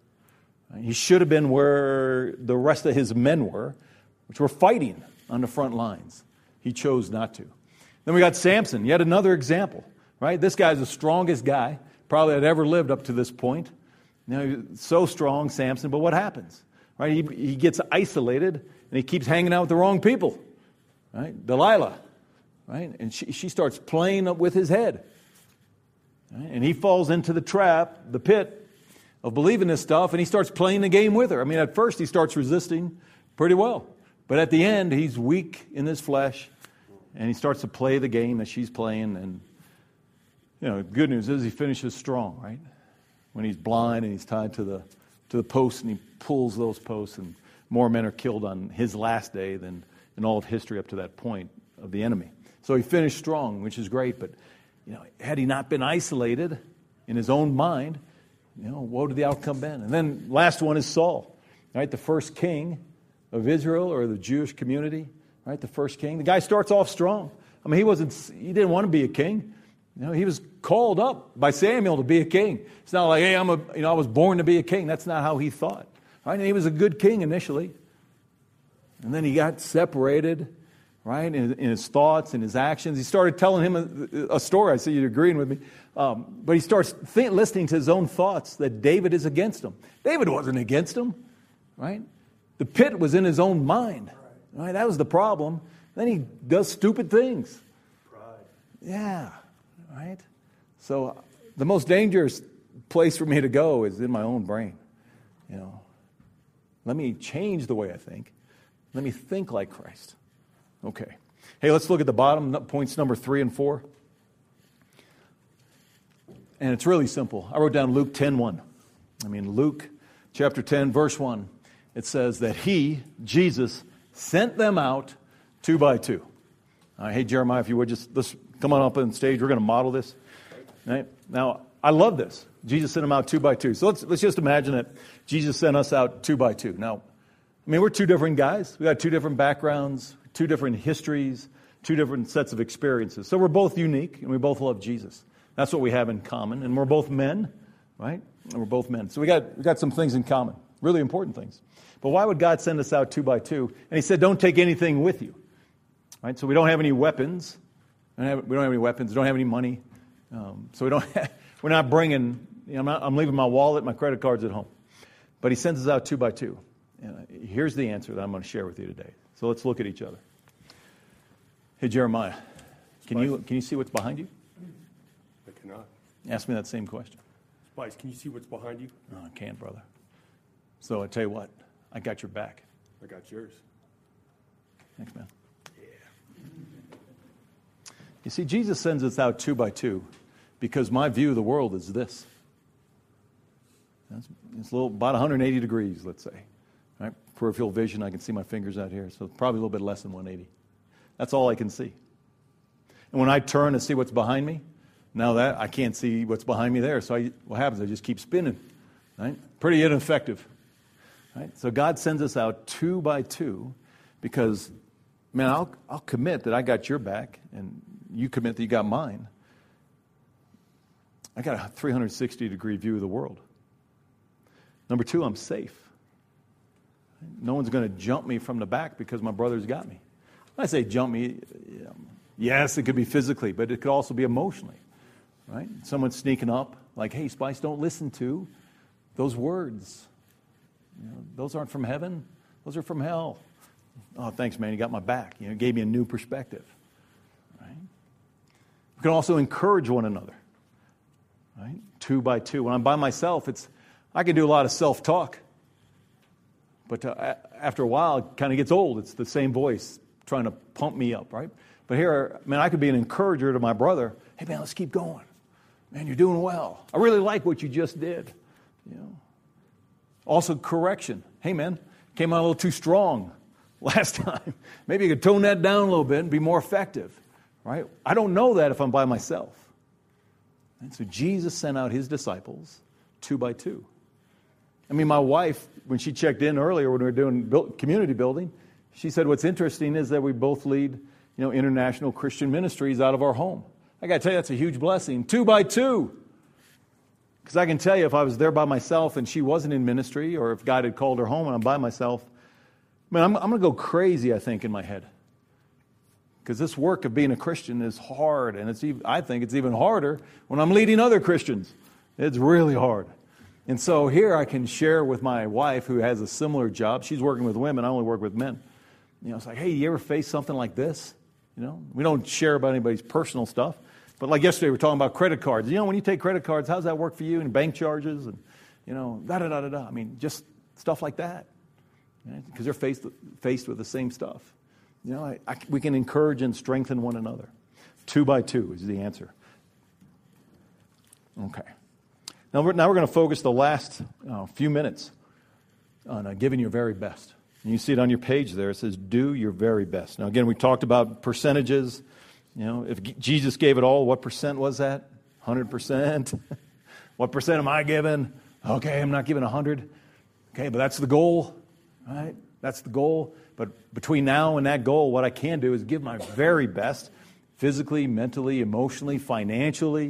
He should have been where the rest of his men were, which were fighting on the front lines. He chose not to. Then we got Samson, yet another example, right? This guy's the strongest guy probably that ever lived up to this point. You know, so strong, Samson, but what happens? Right? He, he gets isolated, and he keeps hanging out with the wrong people. Right? Delilah, right? And she, she starts playing up with his head. Right? And he falls into the trap, the pit of believing this stuff, and he starts playing the game with her. I mean, at first he starts resisting pretty well. But at the end, he's weak in his flesh, and he starts to play the game that she's playing. And, you know, good news is he finishes strong, right? When he's blind and he's tied to the to the post and he pulls those posts, and more men are killed on his last day than in all of history up to that point of the enemy. So he finished strong, which is great. But, you know, had he not been isolated in his own mind, you know, what would the outcome been? And then last one is Saul, right? The first king of Israel or the Jewish community, right? The first king. The guy starts off strong. I mean, he wasn't. He didn't want to be a king. You know, he was called up by Samuel to be a king. It's not like, hey, I'm a, you know, I was born to be a king. That's not how he thought. Right? And he was a good king initially. And then he got separated, right, in, in his thoughts and his actions. He started telling him a, a story. I see you agreeing with me. Um, but he starts think, listening to his own thoughts that David is against him. David wasn't against him, right? The pit was in his own mind. Right? That was the problem. Then he does stupid things. Pride. Yeah, right? So the most dangerous place for me to go is in my own brain. You know, let me change the way I think. Let me think like Christ. Okay. Hey, let's look at the bottom, points number three and four. And it's really simple. I wrote down Luke ten one. I mean, Luke chapter ten, verse one. It says that he, Jesus, sent them out two by two. Uh, hey, Jeremiah, if you would just let's come on up on stage. We're going to model this. Right? Now, I love this. Jesus sent them out two by two. So let's let's just imagine that Jesus sent us out two by two. Now, I mean, we're two different guys. We got two different backgrounds, two different histories, two different sets of experiences. So we're both unique, and we both love Jesus. That's what we have in common. And we're both men, right? And we're both men. So we got we got some things in common, really important things. But why would God send us out two by two? And he said, don't take anything with you. Right? So we don't have any weapons. We don't have, we don't have any weapons. We don't have any money. Um, so we don't have, we're not bringing, you know, I'm, not, I'm leaving my wallet, my credit cards at home. But he sends us out two by two. And here's the answer that I'm going to share with you today. So let's look at each other. Hey, Jeremiah, can you can you see what's behind you? I cannot. Ask me that same question. Spice, can you see what's behind you? No, I can't, brother. So I tell you what, I got your back. I got yours. Thanks, man. Yeah. You see, Jesus sends us out two by two because my view of the world is this. It's, it's a little, about one hundred eighty degrees, let's say. Right? Peripheral vision, I can see my fingers out here, so probably a little bit less than one eighty. That's all I can see. And when I turn to see what's behind me, now that I can't see what's behind me there, so I, what happens? I just keep spinning. Right? Pretty ineffective. Right? So God sends us out two by two because, man, I'll, I'll commit that I got your back and you commit that you got mine. I got a three hundred sixty degree view of the world. Number two, I'm safe. No one's going to jump me from the back because my brother's got me. When I say jump me, yes, it could be physically, but it could also be emotionally. Right? Someone's sneaking up, like, hey, Spice, don't listen to those words. You know, those aren't from heaven. Those are from hell. Oh, thanks, man. You got my back. You know, it gave me a new perspective. Right? We can also encourage one another. Right? Two by two. When I'm by myself, it's I can do a lot of self-talk. But uh, after a while, it kind of gets old. It's the same voice trying to pump me up, right? But here, man, I could be an encourager to my brother. Hey, man, let's keep going. Man, you're doing well. I really like what you just did. You know. Also, correction. Hey, man, came out a little too strong last time. Maybe you could tone that down a little bit and be more effective, right? I don't know that if I'm by myself. And so Jesus sent out his disciples two by two. I mean, my wife, when she checked in earlier when we were doing build, community building, she said what's interesting is that we both lead, you know, international Christian ministries out of our home. I got to tell you, that's a huge blessing. Two by two. Because I can tell you, if I was there by myself and she wasn't in ministry, or if God had called her home and I'm by myself, man, I'm, I'm going to go crazy, I think, in my head. Because this work of being a Christian is hard, and it's even, I think it's even harder when I'm leading other Christians. It's really hard. And so here I can share with my wife, who has a similar job. She's working with women. I only work with men. You know, it's like, hey, you ever face something like this? You know, we don't share about anybody's personal stuff. But like yesterday, we were talking about credit cards. You know, when you take credit cards, how's that work for you? And bank charges and, you know, da-da-da-da-da. I mean, just stuff like that. Right? Because they're faced, faced with the same stuff. You know, I, I, we can encourage and strengthen one another. Two by two is the answer. Okay. Now we're, now we're going to focus the last uh, few minutes on uh, giving your very best. And you see it on your page there. It says, do your very best. Now, again, we talked about percentages. You know, if G- Jesus gave it all, what percent was that? one hundred percent. What percent am I giving? Okay, I'm not giving one hundred. Okay, but that's the goal, right? That's the goal. But between now and that goal, what I can do is give my very best, physically, mentally, emotionally, financially,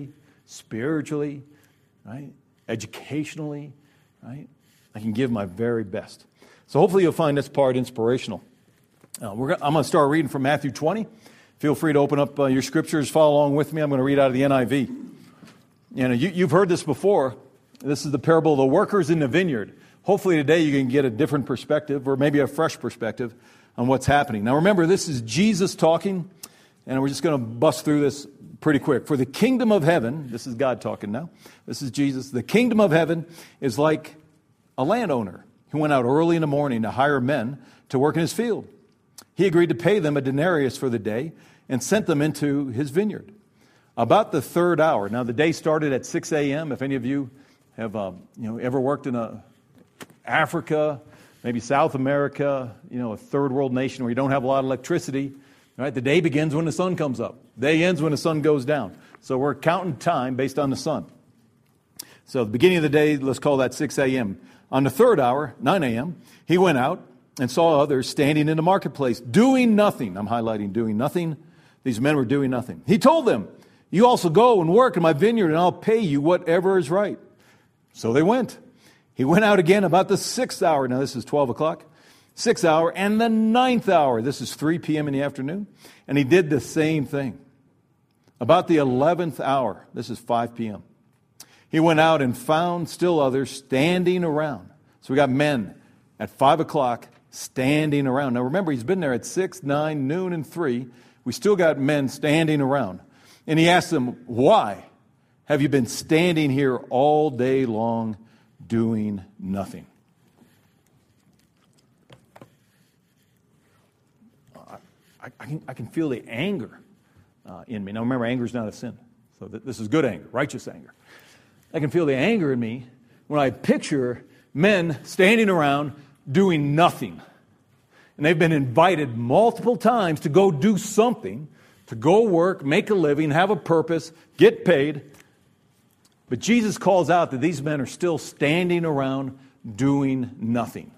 spiritually, right? Educationally, right? I can give my very best. So hopefully you'll find this part inspirational. Uh, we're gonna, I'm going to start reading from Matthew twenty. Feel free to open up uh, your scriptures, follow along with me. I'm going to read out of the N I V. You know, you, you've heard this before. This is the parable of the workers in the vineyard. Hopefully today you can get a different perspective, or maybe a fresh perspective on what's happening. Now remember, this is Jesus talking, and we're just going to bust through this pretty quick. For the kingdom of heaven, this is God talking now. This is Jesus. The kingdom of heaven is like a landowner who went out early in the morning to hire men to work in his field. He agreed to pay them a denarius for the day and sent them into his vineyard. About the third hour, now the day started at six a.m. If any of you have uh, you know, ever worked in a Africa, maybe South America, you know, a third world nation where you don't have a lot of electricity, right? The day begins when the sun comes up. The day ends when the sun goes down. So we're counting time based on the sun. So the beginning of the day, let's call that six a.m. On the third hour, nine a.m., he went out and saw others standing in the marketplace, doing nothing. I'm highlighting doing nothing. These men were doing nothing. He told them, you also go and work in my vineyard, and I'll pay you whatever is right. So they went. He went out again about the sixth hour. Now this is twelve o'clock. Sixth hour and the ninth hour. This is three p.m. in the afternoon. And he did the same thing. About the eleventh hour. This is five p.m. He went out and found still others standing around. So we got men at five o'clock standing around. Now remember, he's been there at six, nine, noon, and three. We still got men standing around. And he asked them, why have you been standing here all day long doing nothing? I, I, can, I can feel the anger uh, in me. Now remember, anger is not a sin. So th- this is good anger, righteous anger. I can feel the anger in me when I picture men standing around doing nothing. And they've been invited multiple times to go do something, to go work, make a living, have a purpose, get paid. But Jesus calls out that these men are still standing around doing nothing.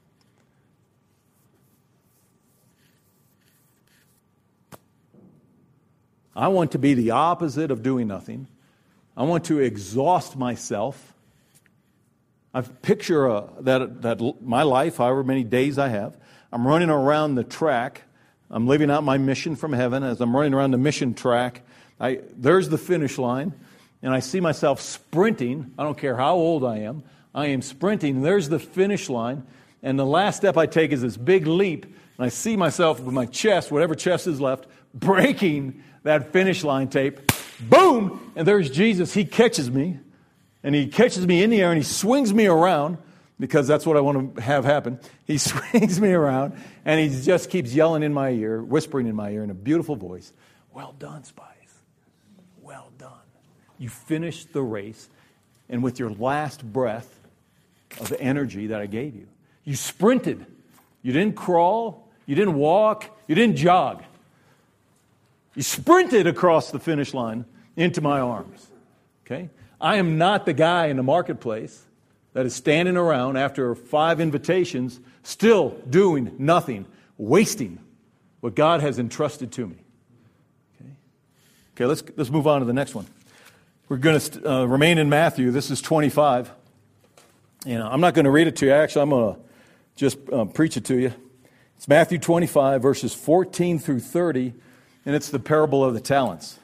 I want to be the opposite of doing nothing. I want to exhaust myself. I picture uh, that, that my life, however many days I have, I'm running around the track. I'm living out my mission from heaven. As I'm running around the mission track, I, there's the finish line, and I see myself sprinting. I don't care how old I am. I am sprinting. There's the finish line, and the last step I take is this big leap, and I see myself with my chest, whatever chest is left, breaking that finish line tape. Boom! And there's Jesus. He catches me, and he catches me in the air, and he swings me around, because that's what I want to have happen. He swings me around, and he just keeps yelling in my ear, whispering in my ear in a beautiful voice, well done, Spies. Well done. You finished the race, and with your last breath of energy that I gave you, you sprinted. You didn't crawl. You didn't walk. You didn't jog. You sprinted across the finish line into my arms. Okay? I am not the guy in the marketplace that is standing around after five invitations, still doing nothing, wasting what God has entrusted to me. Okay, okay let's, let's move on to the next one. We're going to uh, remain in Matthew. This is twenty-five. You know, I'm not going to read it to you. Actually, I'm going to just uh, preach it to you. It's Matthew twenty-five, verses fourteen through thirty, and it's the parable of the talents.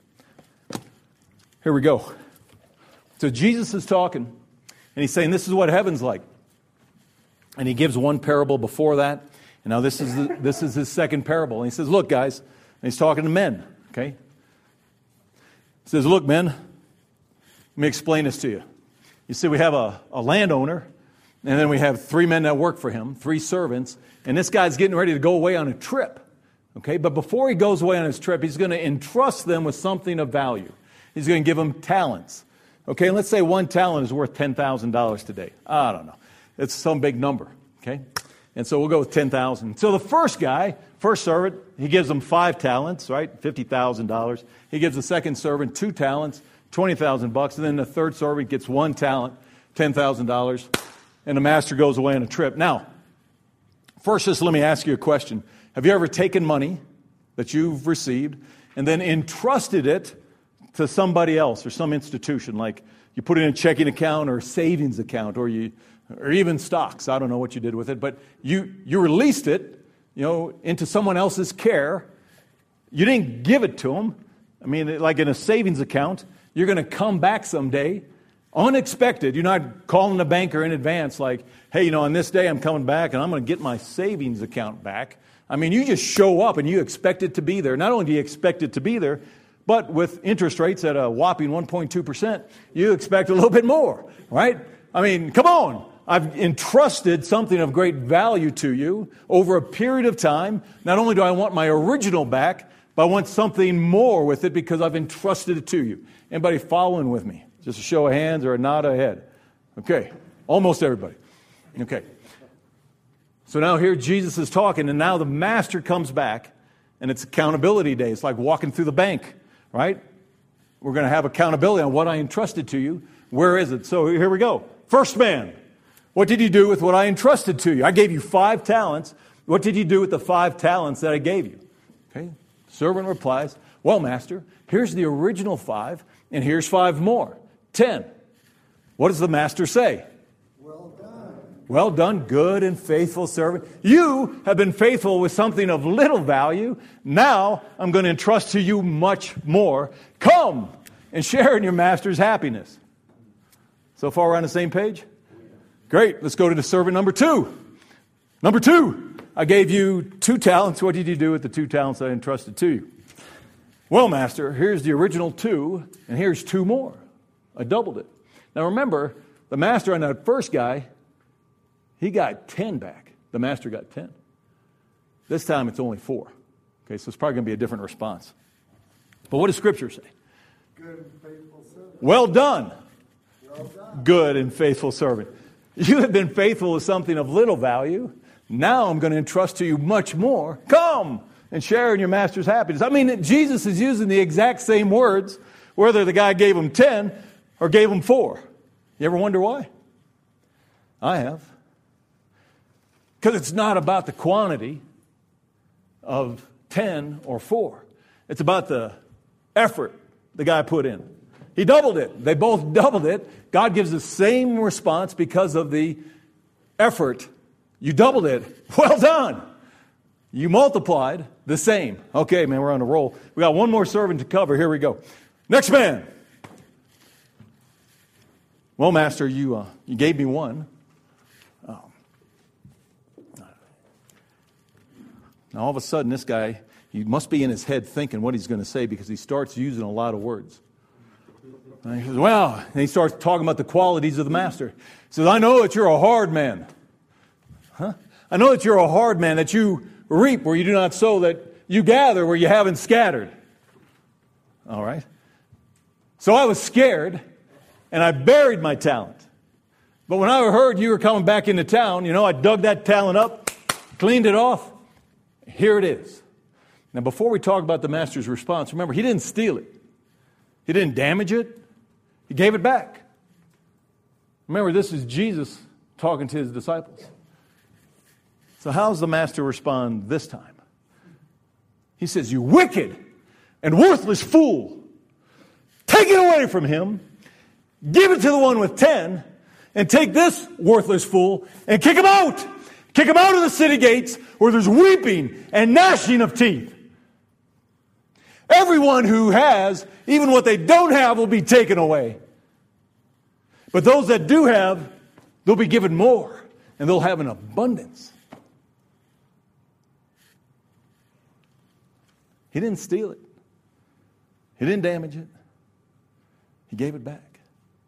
Here we go. So Jesus is talking. And he's saying, this is what heaven's like. And he gives one parable before that. And now this is the, this is his second parable. And he says, look, guys. And he's talking to men. Okay? He says, look, men. Let me explain this to you. You see, we have a, a landowner. And then we have three men that work for him. Three servants. And this guy's getting ready to go away on a trip. Okay? But before he goes away on his trip, he's going to entrust them with something of value. He's going to give them talents. Okay, and let's say one talent is worth ten thousand dollars today. I don't know. It's some big number, okay? And so we'll go with ten thousand dollars. So the first guy, first servant, he gives them five talents, right? fifty thousand dollars. He gives the second servant two talents, twenty thousand bucks, and then the third servant gets one talent, ten thousand dollars, and the master goes away on a trip. Now, first just let me ask you a question. Have you ever taken money that you've received and then entrusted it to somebody else or some institution, like you put it in a checking account or a savings account, or you, or even stocks. I don't know what you did with it, but you, you released it, you know, into someone else's care. You didn't give it to them. I mean, like in a savings account, you're going to come back someday, unexpected. You're not calling the banker in advance like, hey, you know, on this day I'm coming back and I'm going to get my savings account back. I mean, you just show up and you expect it to be there. Not only do you expect it to be there, but with interest rates at a whopping one point two percent, you expect a little bit more, right? I mean, come on. I've entrusted something of great value to you over a period of time. Not only do I want my original back, but I want something more with it because I've entrusted it to you. Anybody following with me? Just a show of hands or a nod of head. Okay. Almost everybody. Okay. So now here Jesus is talking, and now the master comes back, and it's accountability day. It's like walking through the bank, right? We're going to have accountability on what I entrusted to you. Where is it? So here we go. First man, what did you do with what I entrusted to you? I gave you five talents. What did you do with the five talents that I gave you? Okay. Servant replies, well, master, here's the original five, and here's five more. Ten. What does the master say? Well done. Well done, good and faithful servant. You have been faithful with something of little value. Now I'm going to entrust to you much more. Come and share in your master's happiness. So far we're on the same page? Great. Let's go to the servant number two. Number two, I gave you two talents. What did you do with the two talents I entrusted to you? Well, master, here's the original two, and here's two more. I doubled it. Now remember, the master on that first guy, he got ten back. The master got ten. This time it's only four. Okay, so it's probably going to be a different response. But what does Scripture say? Good and faithful servant. Well done. Well done. Good and faithful servant. You have been faithful with something of little value. Now I'm going to entrust to you much more. Come and share in your master's happiness. I mean, Jesus is using the exact same words, whether the guy gave him ten or gave him four. You ever wonder why? I have. Because it's not about the quantity of ten or four. It's about the effort the guy put in. He doubled it. They both doubled it. God gives the same response because of the effort. You doubled it. Well done. You multiplied the same. Okay, man, we're on a roll. We got one more servant to cover. Here we go. Next man. Well, master, you uh, you gave me one. Um, now, all of a sudden, this guy, he must be in his head thinking what he's going to say because he starts using a lot of words. And he says, well, and he starts talking about the qualities of the master. He says, I know that you're a hard man. Huh? I know that you're a hard man, that you reap where you do not sow, that you gather where you haven't scattered. All right. So I was scared, and I buried my talent. But when I heard you were coming back into town, you know, I dug that talent up, cleaned it off. Here it is. Now, before we talk about the master's response, remember, he didn't steal it. He didn't damage it. He gave it back. Remember, this is Jesus talking to his disciples. So how does the master respond this time? He says, you wicked and worthless fool. Take it away from him. Give it to the one with ten. And take this worthless fool and kick him out. Kick him out of the city gates where there's weeping and gnashing of teeth. Everyone who has, even what they don't have, will be taken away. But those that do have, they'll be given more. And they'll have an abundance. He didn't steal it. He didn't damage it. He gave it back.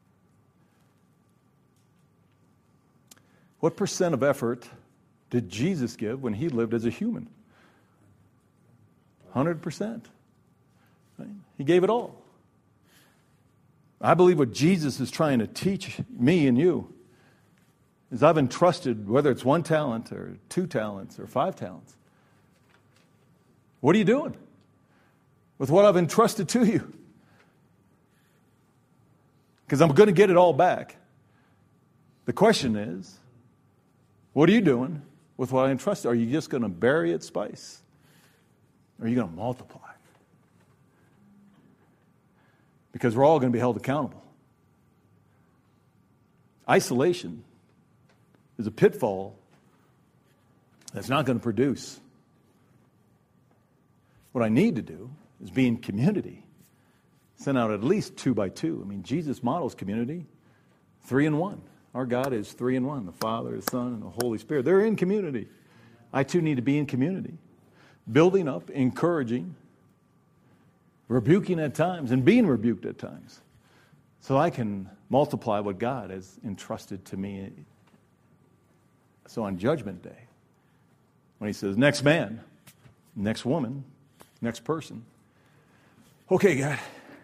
What percent of effort did Jesus give when he lived as a human? one hundred percent. Right? He gave it all. I believe what Jesus is trying to teach me and you is I've entrusted, whether it's one talent or two talents or five talents. What are you doing with what I've entrusted to you? Because I'm going to get it all back. The question is, what are you doing with what I entrusted? Are you just going to bury its spice? Or are you going to multiply? because we're all going to be held accountable. Isolation is a pitfall that's not going to produce. What I need to do is be in community. Send out at least two by two. I mean, Jesus models community, three in one. Our God is three in one, the Father, the Son, and the Holy Spirit. They're in community. I too need to be in community. Building up, encouraging, rebuking at times, and being rebuked at times. So I can multiply what God has entrusted to me. So on Judgment Day, when he says, next man, next woman, next person. Okay, God,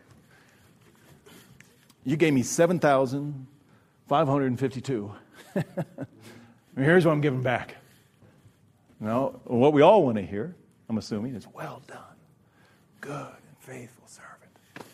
you gave me seven thousand five hundred fifty-two. Here's what I'm giving back. Now, what we all want to hear, I'm assuming, is well done, good and faithful servant.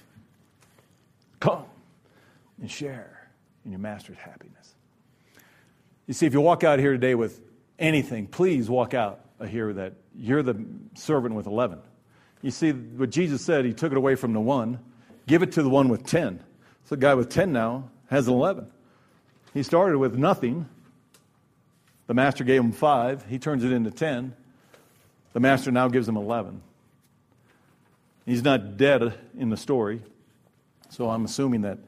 Come and share in your master's happiness. You see, if you walk out here today with anything, please walk out here that you're the servant with eleven. You see, what Jesus said, he took it away from the one, give it to the one with ten. So the guy with ten now has an eleven. He started with nothing. The master gave him five. He turns it into ten. The master now gives him eleven. He's not dead in the story. So I'm assuming that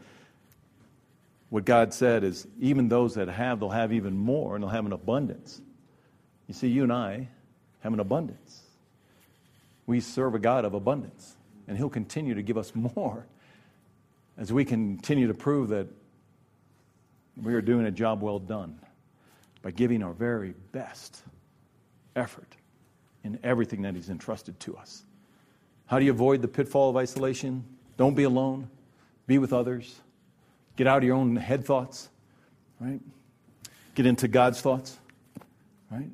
what God said is even those that have, they'll have even more, and they'll have an abundance. You see, you and I have an abundance. We serve a God of abundance, and he'll continue to give us more as we continue to prove that we are doing a job well done by giving our very best effort in everything that he's entrusted to us. How do you avoid the pitfall of isolation? Don't be alone. Be with others. Get out of your own head thoughts, right? Get into God's thoughts, right?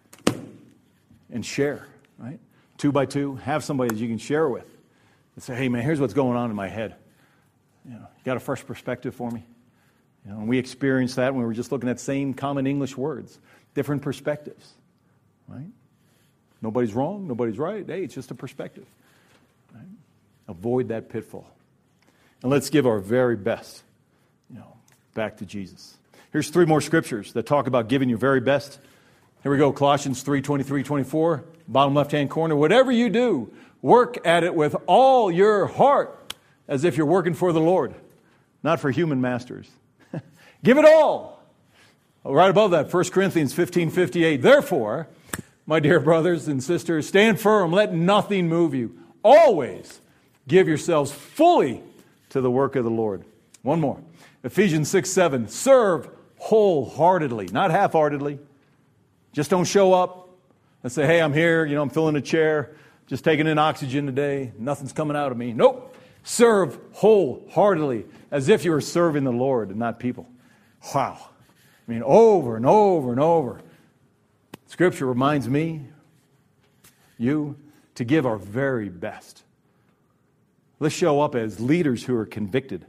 And share, right? Two by two, have somebody that you can share with. And say, hey man, here's what's going on in my head. You know, you got a fresh perspective for me? You know, and we experienced that when we were just looking at same common English words, different perspectives, right? Nobody's wrong, nobody's right. Hey, it's just a perspective. Right? Avoid that pitfall. And let's give our very best, you know, back to Jesus. Here's three more scriptures that talk about giving your very best. Here we go, Colossians three, twenty-three, twenty-four, bottom left-hand corner. Whatever you do, work at it with all your heart, as if you're working for the Lord, not for human masters. Give it all. Right above that, First Corinthians fifteen fifty-eight. Therefore, my dear brothers and sisters, stand firm. Let nothing move you. Always give yourselves fully to the work of the Lord. One more. Ephesians six seven. Serve wholeheartedly, not half-heartedly. Just don't show up and say, hey, I'm here, you know, I'm filling a chair, just taking in oxygen today. Nothing's coming out of me. Nope. Serve wholeheartedly as if you were serving the Lord and not people. Wow. I mean, over and over and over. Scripture reminds me, you, to give our very best. Let's show up as leaders who are convicted.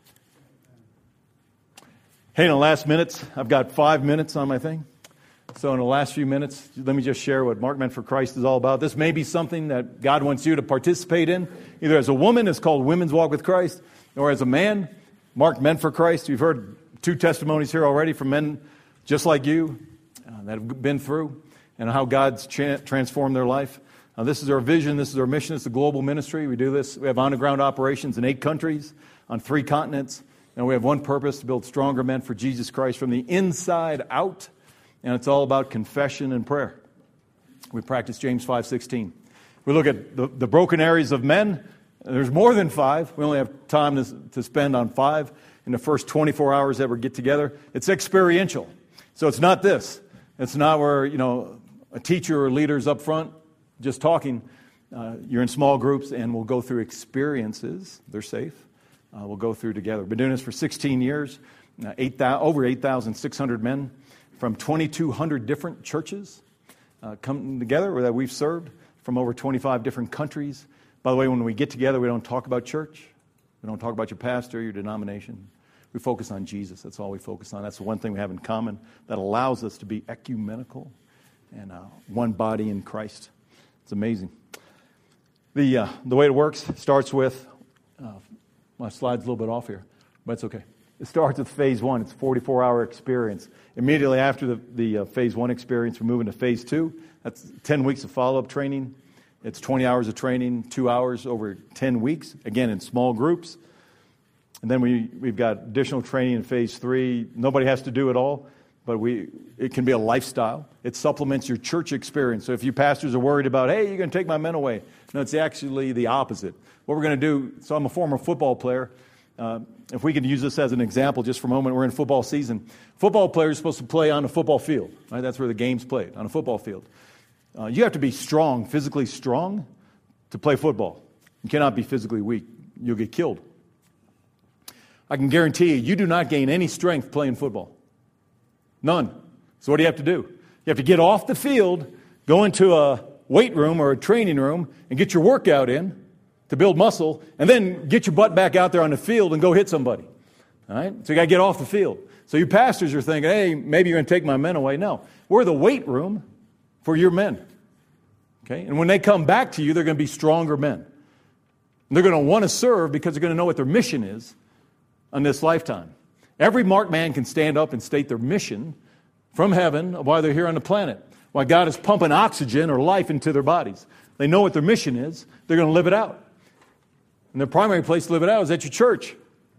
Hey, in the last minutes, I've got five minutes on my thing. So in the last few minutes, let me just share what Mark Men for Christ is all about. This may be something that God wants you to participate in. Either as a woman, it's called Women's Walk with Christ, or as a man, Mark Men for Christ. You've heard two testimonies here already from men just like you uh, that have been through and how God's cha- transformed their life. Uh, this is our vision. This is our mission. It's a global ministry. We do this. We have on-the-ground operations in eight countries on three continents. And we have one purpose, to build stronger men for Jesus Christ from the inside out. And it's all about confession and prayer. We practice James five sixteen. We look at the, the broken areas of men. There's more than five. We only have time to, to spend on five in the first twenty-four hours that we get together. It's experiential. So it's not this. It's not where, you know, a teacher or leader's up front just talking. Uh, you're in small groups, and we'll go through experiences. They're safe. Uh, we'll go through together. We've been doing this for sixteen years. Uh, eight, over eight thousand six hundred men from twenty-two hundred different churches uh, come together that we've served from over twenty-five different countries. By the way, when we get together, we don't talk about church. We don't talk about your pastor, your denomination. We focus on Jesus. That's all we focus on. That's the one thing we have in common that allows us to be ecumenical and uh, one body in Christ. It's amazing. The uh, the way it works starts with uh, My slide's a little bit off here, but it's okay. It starts with phase one. It's a forty-four hour experience. Immediately after the, the uh, phase one experience, we're moving to phase two. That's ten weeks of follow-up training. It's twenty hours of training, two hours over ten weeks, again in small groups. And then we, we've got additional training in phase three. Nobody has to do it all, but we it can be a lifestyle. It supplements your church experience. So if you pastors are worried about, hey, you're going to take my men away. No, it's actually the opposite. What we're going to do, so I'm a former football player. Uh, if we could use this as an example just for a moment, we're in football season. Football players are supposed to play on a football field. Right? That's where the game's played, on a football field. Uh, you have to be strong, physically strong, to play football. You cannot be physically weak. You'll get killed. I can guarantee you, you do not gain any strength playing football. None. So what do you have to do? You have to get off the field, go into a weight room or a training room, and get your workout in to build muscle, and then get your butt back out there on the field and go hit somebody. All right? So you got to get off the field. So you pastors are thinking, hey, maybe you're going to take my men away. No. We're the weight room for your men. Okay? And when they come back to you, they're going to be stronger men. And they're going to want to serve because they're going to know what their mission is on this lifetime. Every marked man can stand up and state their mission from heaven of why they're here on the planet, why God is pumping oxygen or life into their bodies. They know what their mission is. They're going to live it out. And the primary place to live it out is at your church.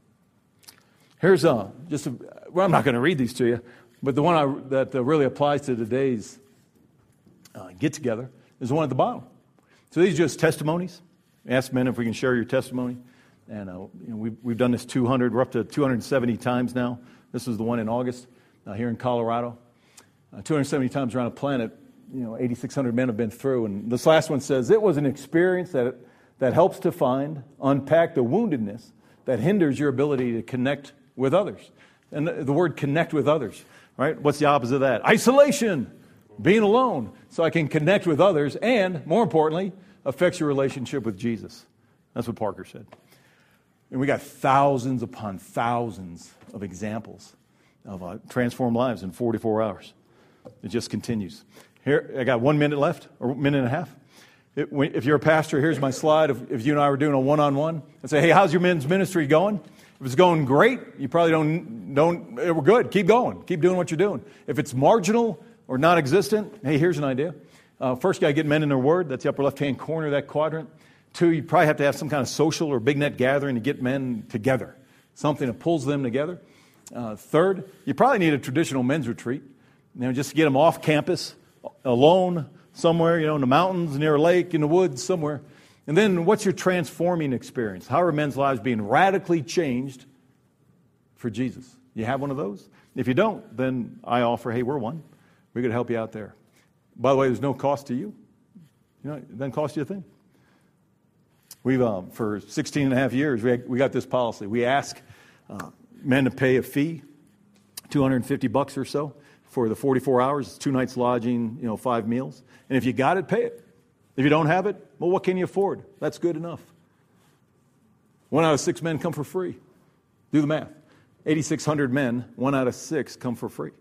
Here's a, just a, well, I'm not going to read these to you, but the one I, that uh, really applies to today's uh, get-together is the one at the bottom. So these are just testimonies. Ask men if we can share your testimony. And uh, you know, we've, we've done this two hundred, we're up to two hundred seventy times now. This is the one in August uh, here in Colorado. Uh, two hundred seventy times around the planet, you know, eighty-six hundred men have been through. And this last one says, it was an experience that that helps to find, unpack the woundedness that hinders your ability to connect with others. And the, the word connect with others, right? What's the opposite of that? Isolation, being alone, so I can connect with others and, more importantly, affects your relationship with Jesus. That's what Parker said. And we got thousands upon thousands of examples of uh, transformed lives in forty-four hours. It just continues. Here, I got one minute left, or a minute and a half. It, when, if you're a pastor, here's my slide. If, if you and I were doing a one-on-one, I'd say, hey, how's your men's ministry going? If it's going great, you probably don't, don't, we're good. Keep going. Keep doing what you're doing. If it's marginal or non-existent, hey, here's an idea. Uh, first, you got to get men in their word. That's the upper left-hand corner of that quadrant. Two, you probably have to have some kind of social or big net gathering to get men together, something that pulls them together. Uh, third, you probably need a traditional men's retreat, you know, just to get them off campus, alone, somewhere, you know, in the mountains, near a lake, in the woods, somewhere. And then what's your transforming experience? How are men's lives being radically changed for Jesus? You have one of those? If you don't, then I offer, hey, we're one. We're going to help you out there. By the way, there's no cost to you. You know, it doesn't cost you a thing. We've, uh, for sixteen and a half years, we, we got this policy. We ask uh, men to pay a fee, two hundred fifty bucks or so, for the forty-four hours. It's two nights lodging, you know, five meals. And if you got it, pay it. If you don't have it, well, what can you afford? That's good enough. One out of six men come for free. Do the math. eighty-six hundred men, one out of six come for free.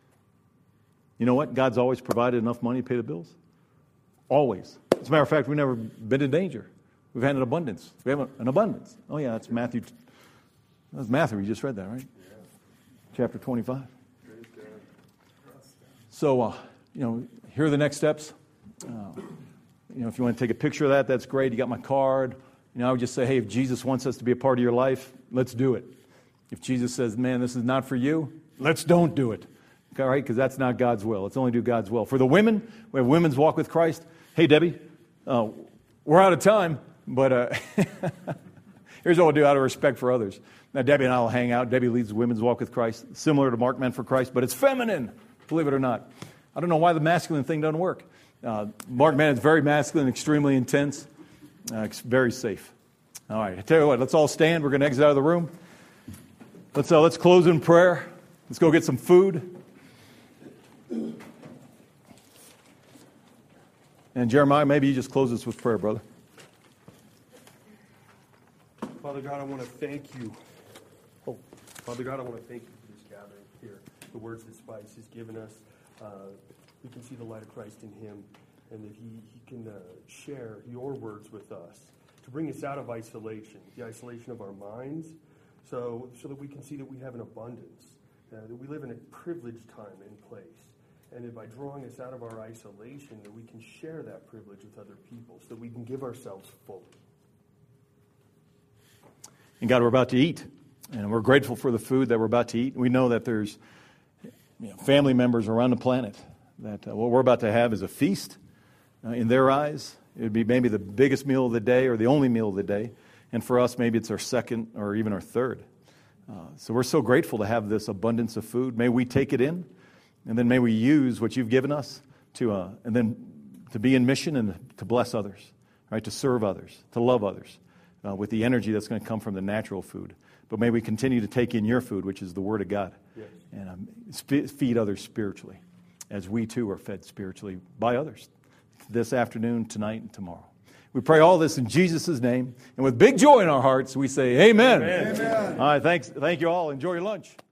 You know what? God's always provided enough money to pay the bills. Always. As a matter of fact, we've never been in danger. We've had an abundance. We have an abundance. Oh, yeah, that's Matthew. That's Matthew. You just read that, right? Yeah. Chapter twenty-five. So, uh, you know, here are the next steps. Uh, you know, if you want to take a picture of that, that's great. You got my card. You know, I would just say, hey, if Jesus wants us to be a part of your life, let's do it. If Jesus says, man, this is not for you, let's don't do it. Okay, all right? Because that's not God's will. Let's only do God's will. For the women, we have Women's Walk with Christ. Hey, Debbie, uh, we're out of time. But uh, here's what we'll do out of respect for others. Now, Debbie and I will hang out. Debbie leads Women's Walk with Christ, similar to Mark Men for Christ, but it's feminine, believe it or not. I don't know why the masculine thing doesn't work. Uh, Mark Men is very masculine, extremely intense, uh, it's very safe. All right, I tell you what, let's all stand. We're going to exit out of the room. Let's, uh, let's close in prayer. Let's go get some food. And Jeremiah, maybe you just close us with prayer, brother. Father God, I want to thank you. Oh, Father God, I want to thank you for this gathering here. The words that Spice has given us. Uh, we can see the light of Christ in him, and that he, he can uh, share your words with us to bring us out of isolation, the isolation of our minds, so, so that we can see that we have an abundance, uh, that we live in a privileged time and place. And that by drawing us out of our isolation, that we can share that privilege with other people, so that we can give ourselves fully. And God, we're about to eat, and we're grateful for the food that we're about to eat. We know that there's you know, family members around the planet that uh, what we're about to have is a feast uh, in their eyes. It would be maybe the biggest meal of the day or the only meal of the day. And for us, maybe it's our second or even our third. Uh, so we're so grateful to have this abundance of food. May we take it in, and then may we use what you've given us to, uh, and then to be in mission and to bless others, right? To serve others, to love others uh, with the energy that's going to come from the natural food. But may we continue to take in your food, which is the Word of God, yes. and um, sp- feed others spiritually, as we too are fed spiritually by others this afternoon, tonight, and tomorrow. We pray all this in Jesus' name, and with big joy in our hearts, we say amen. Amen. All right, thanks. Thank you all. Enjoy your lunch.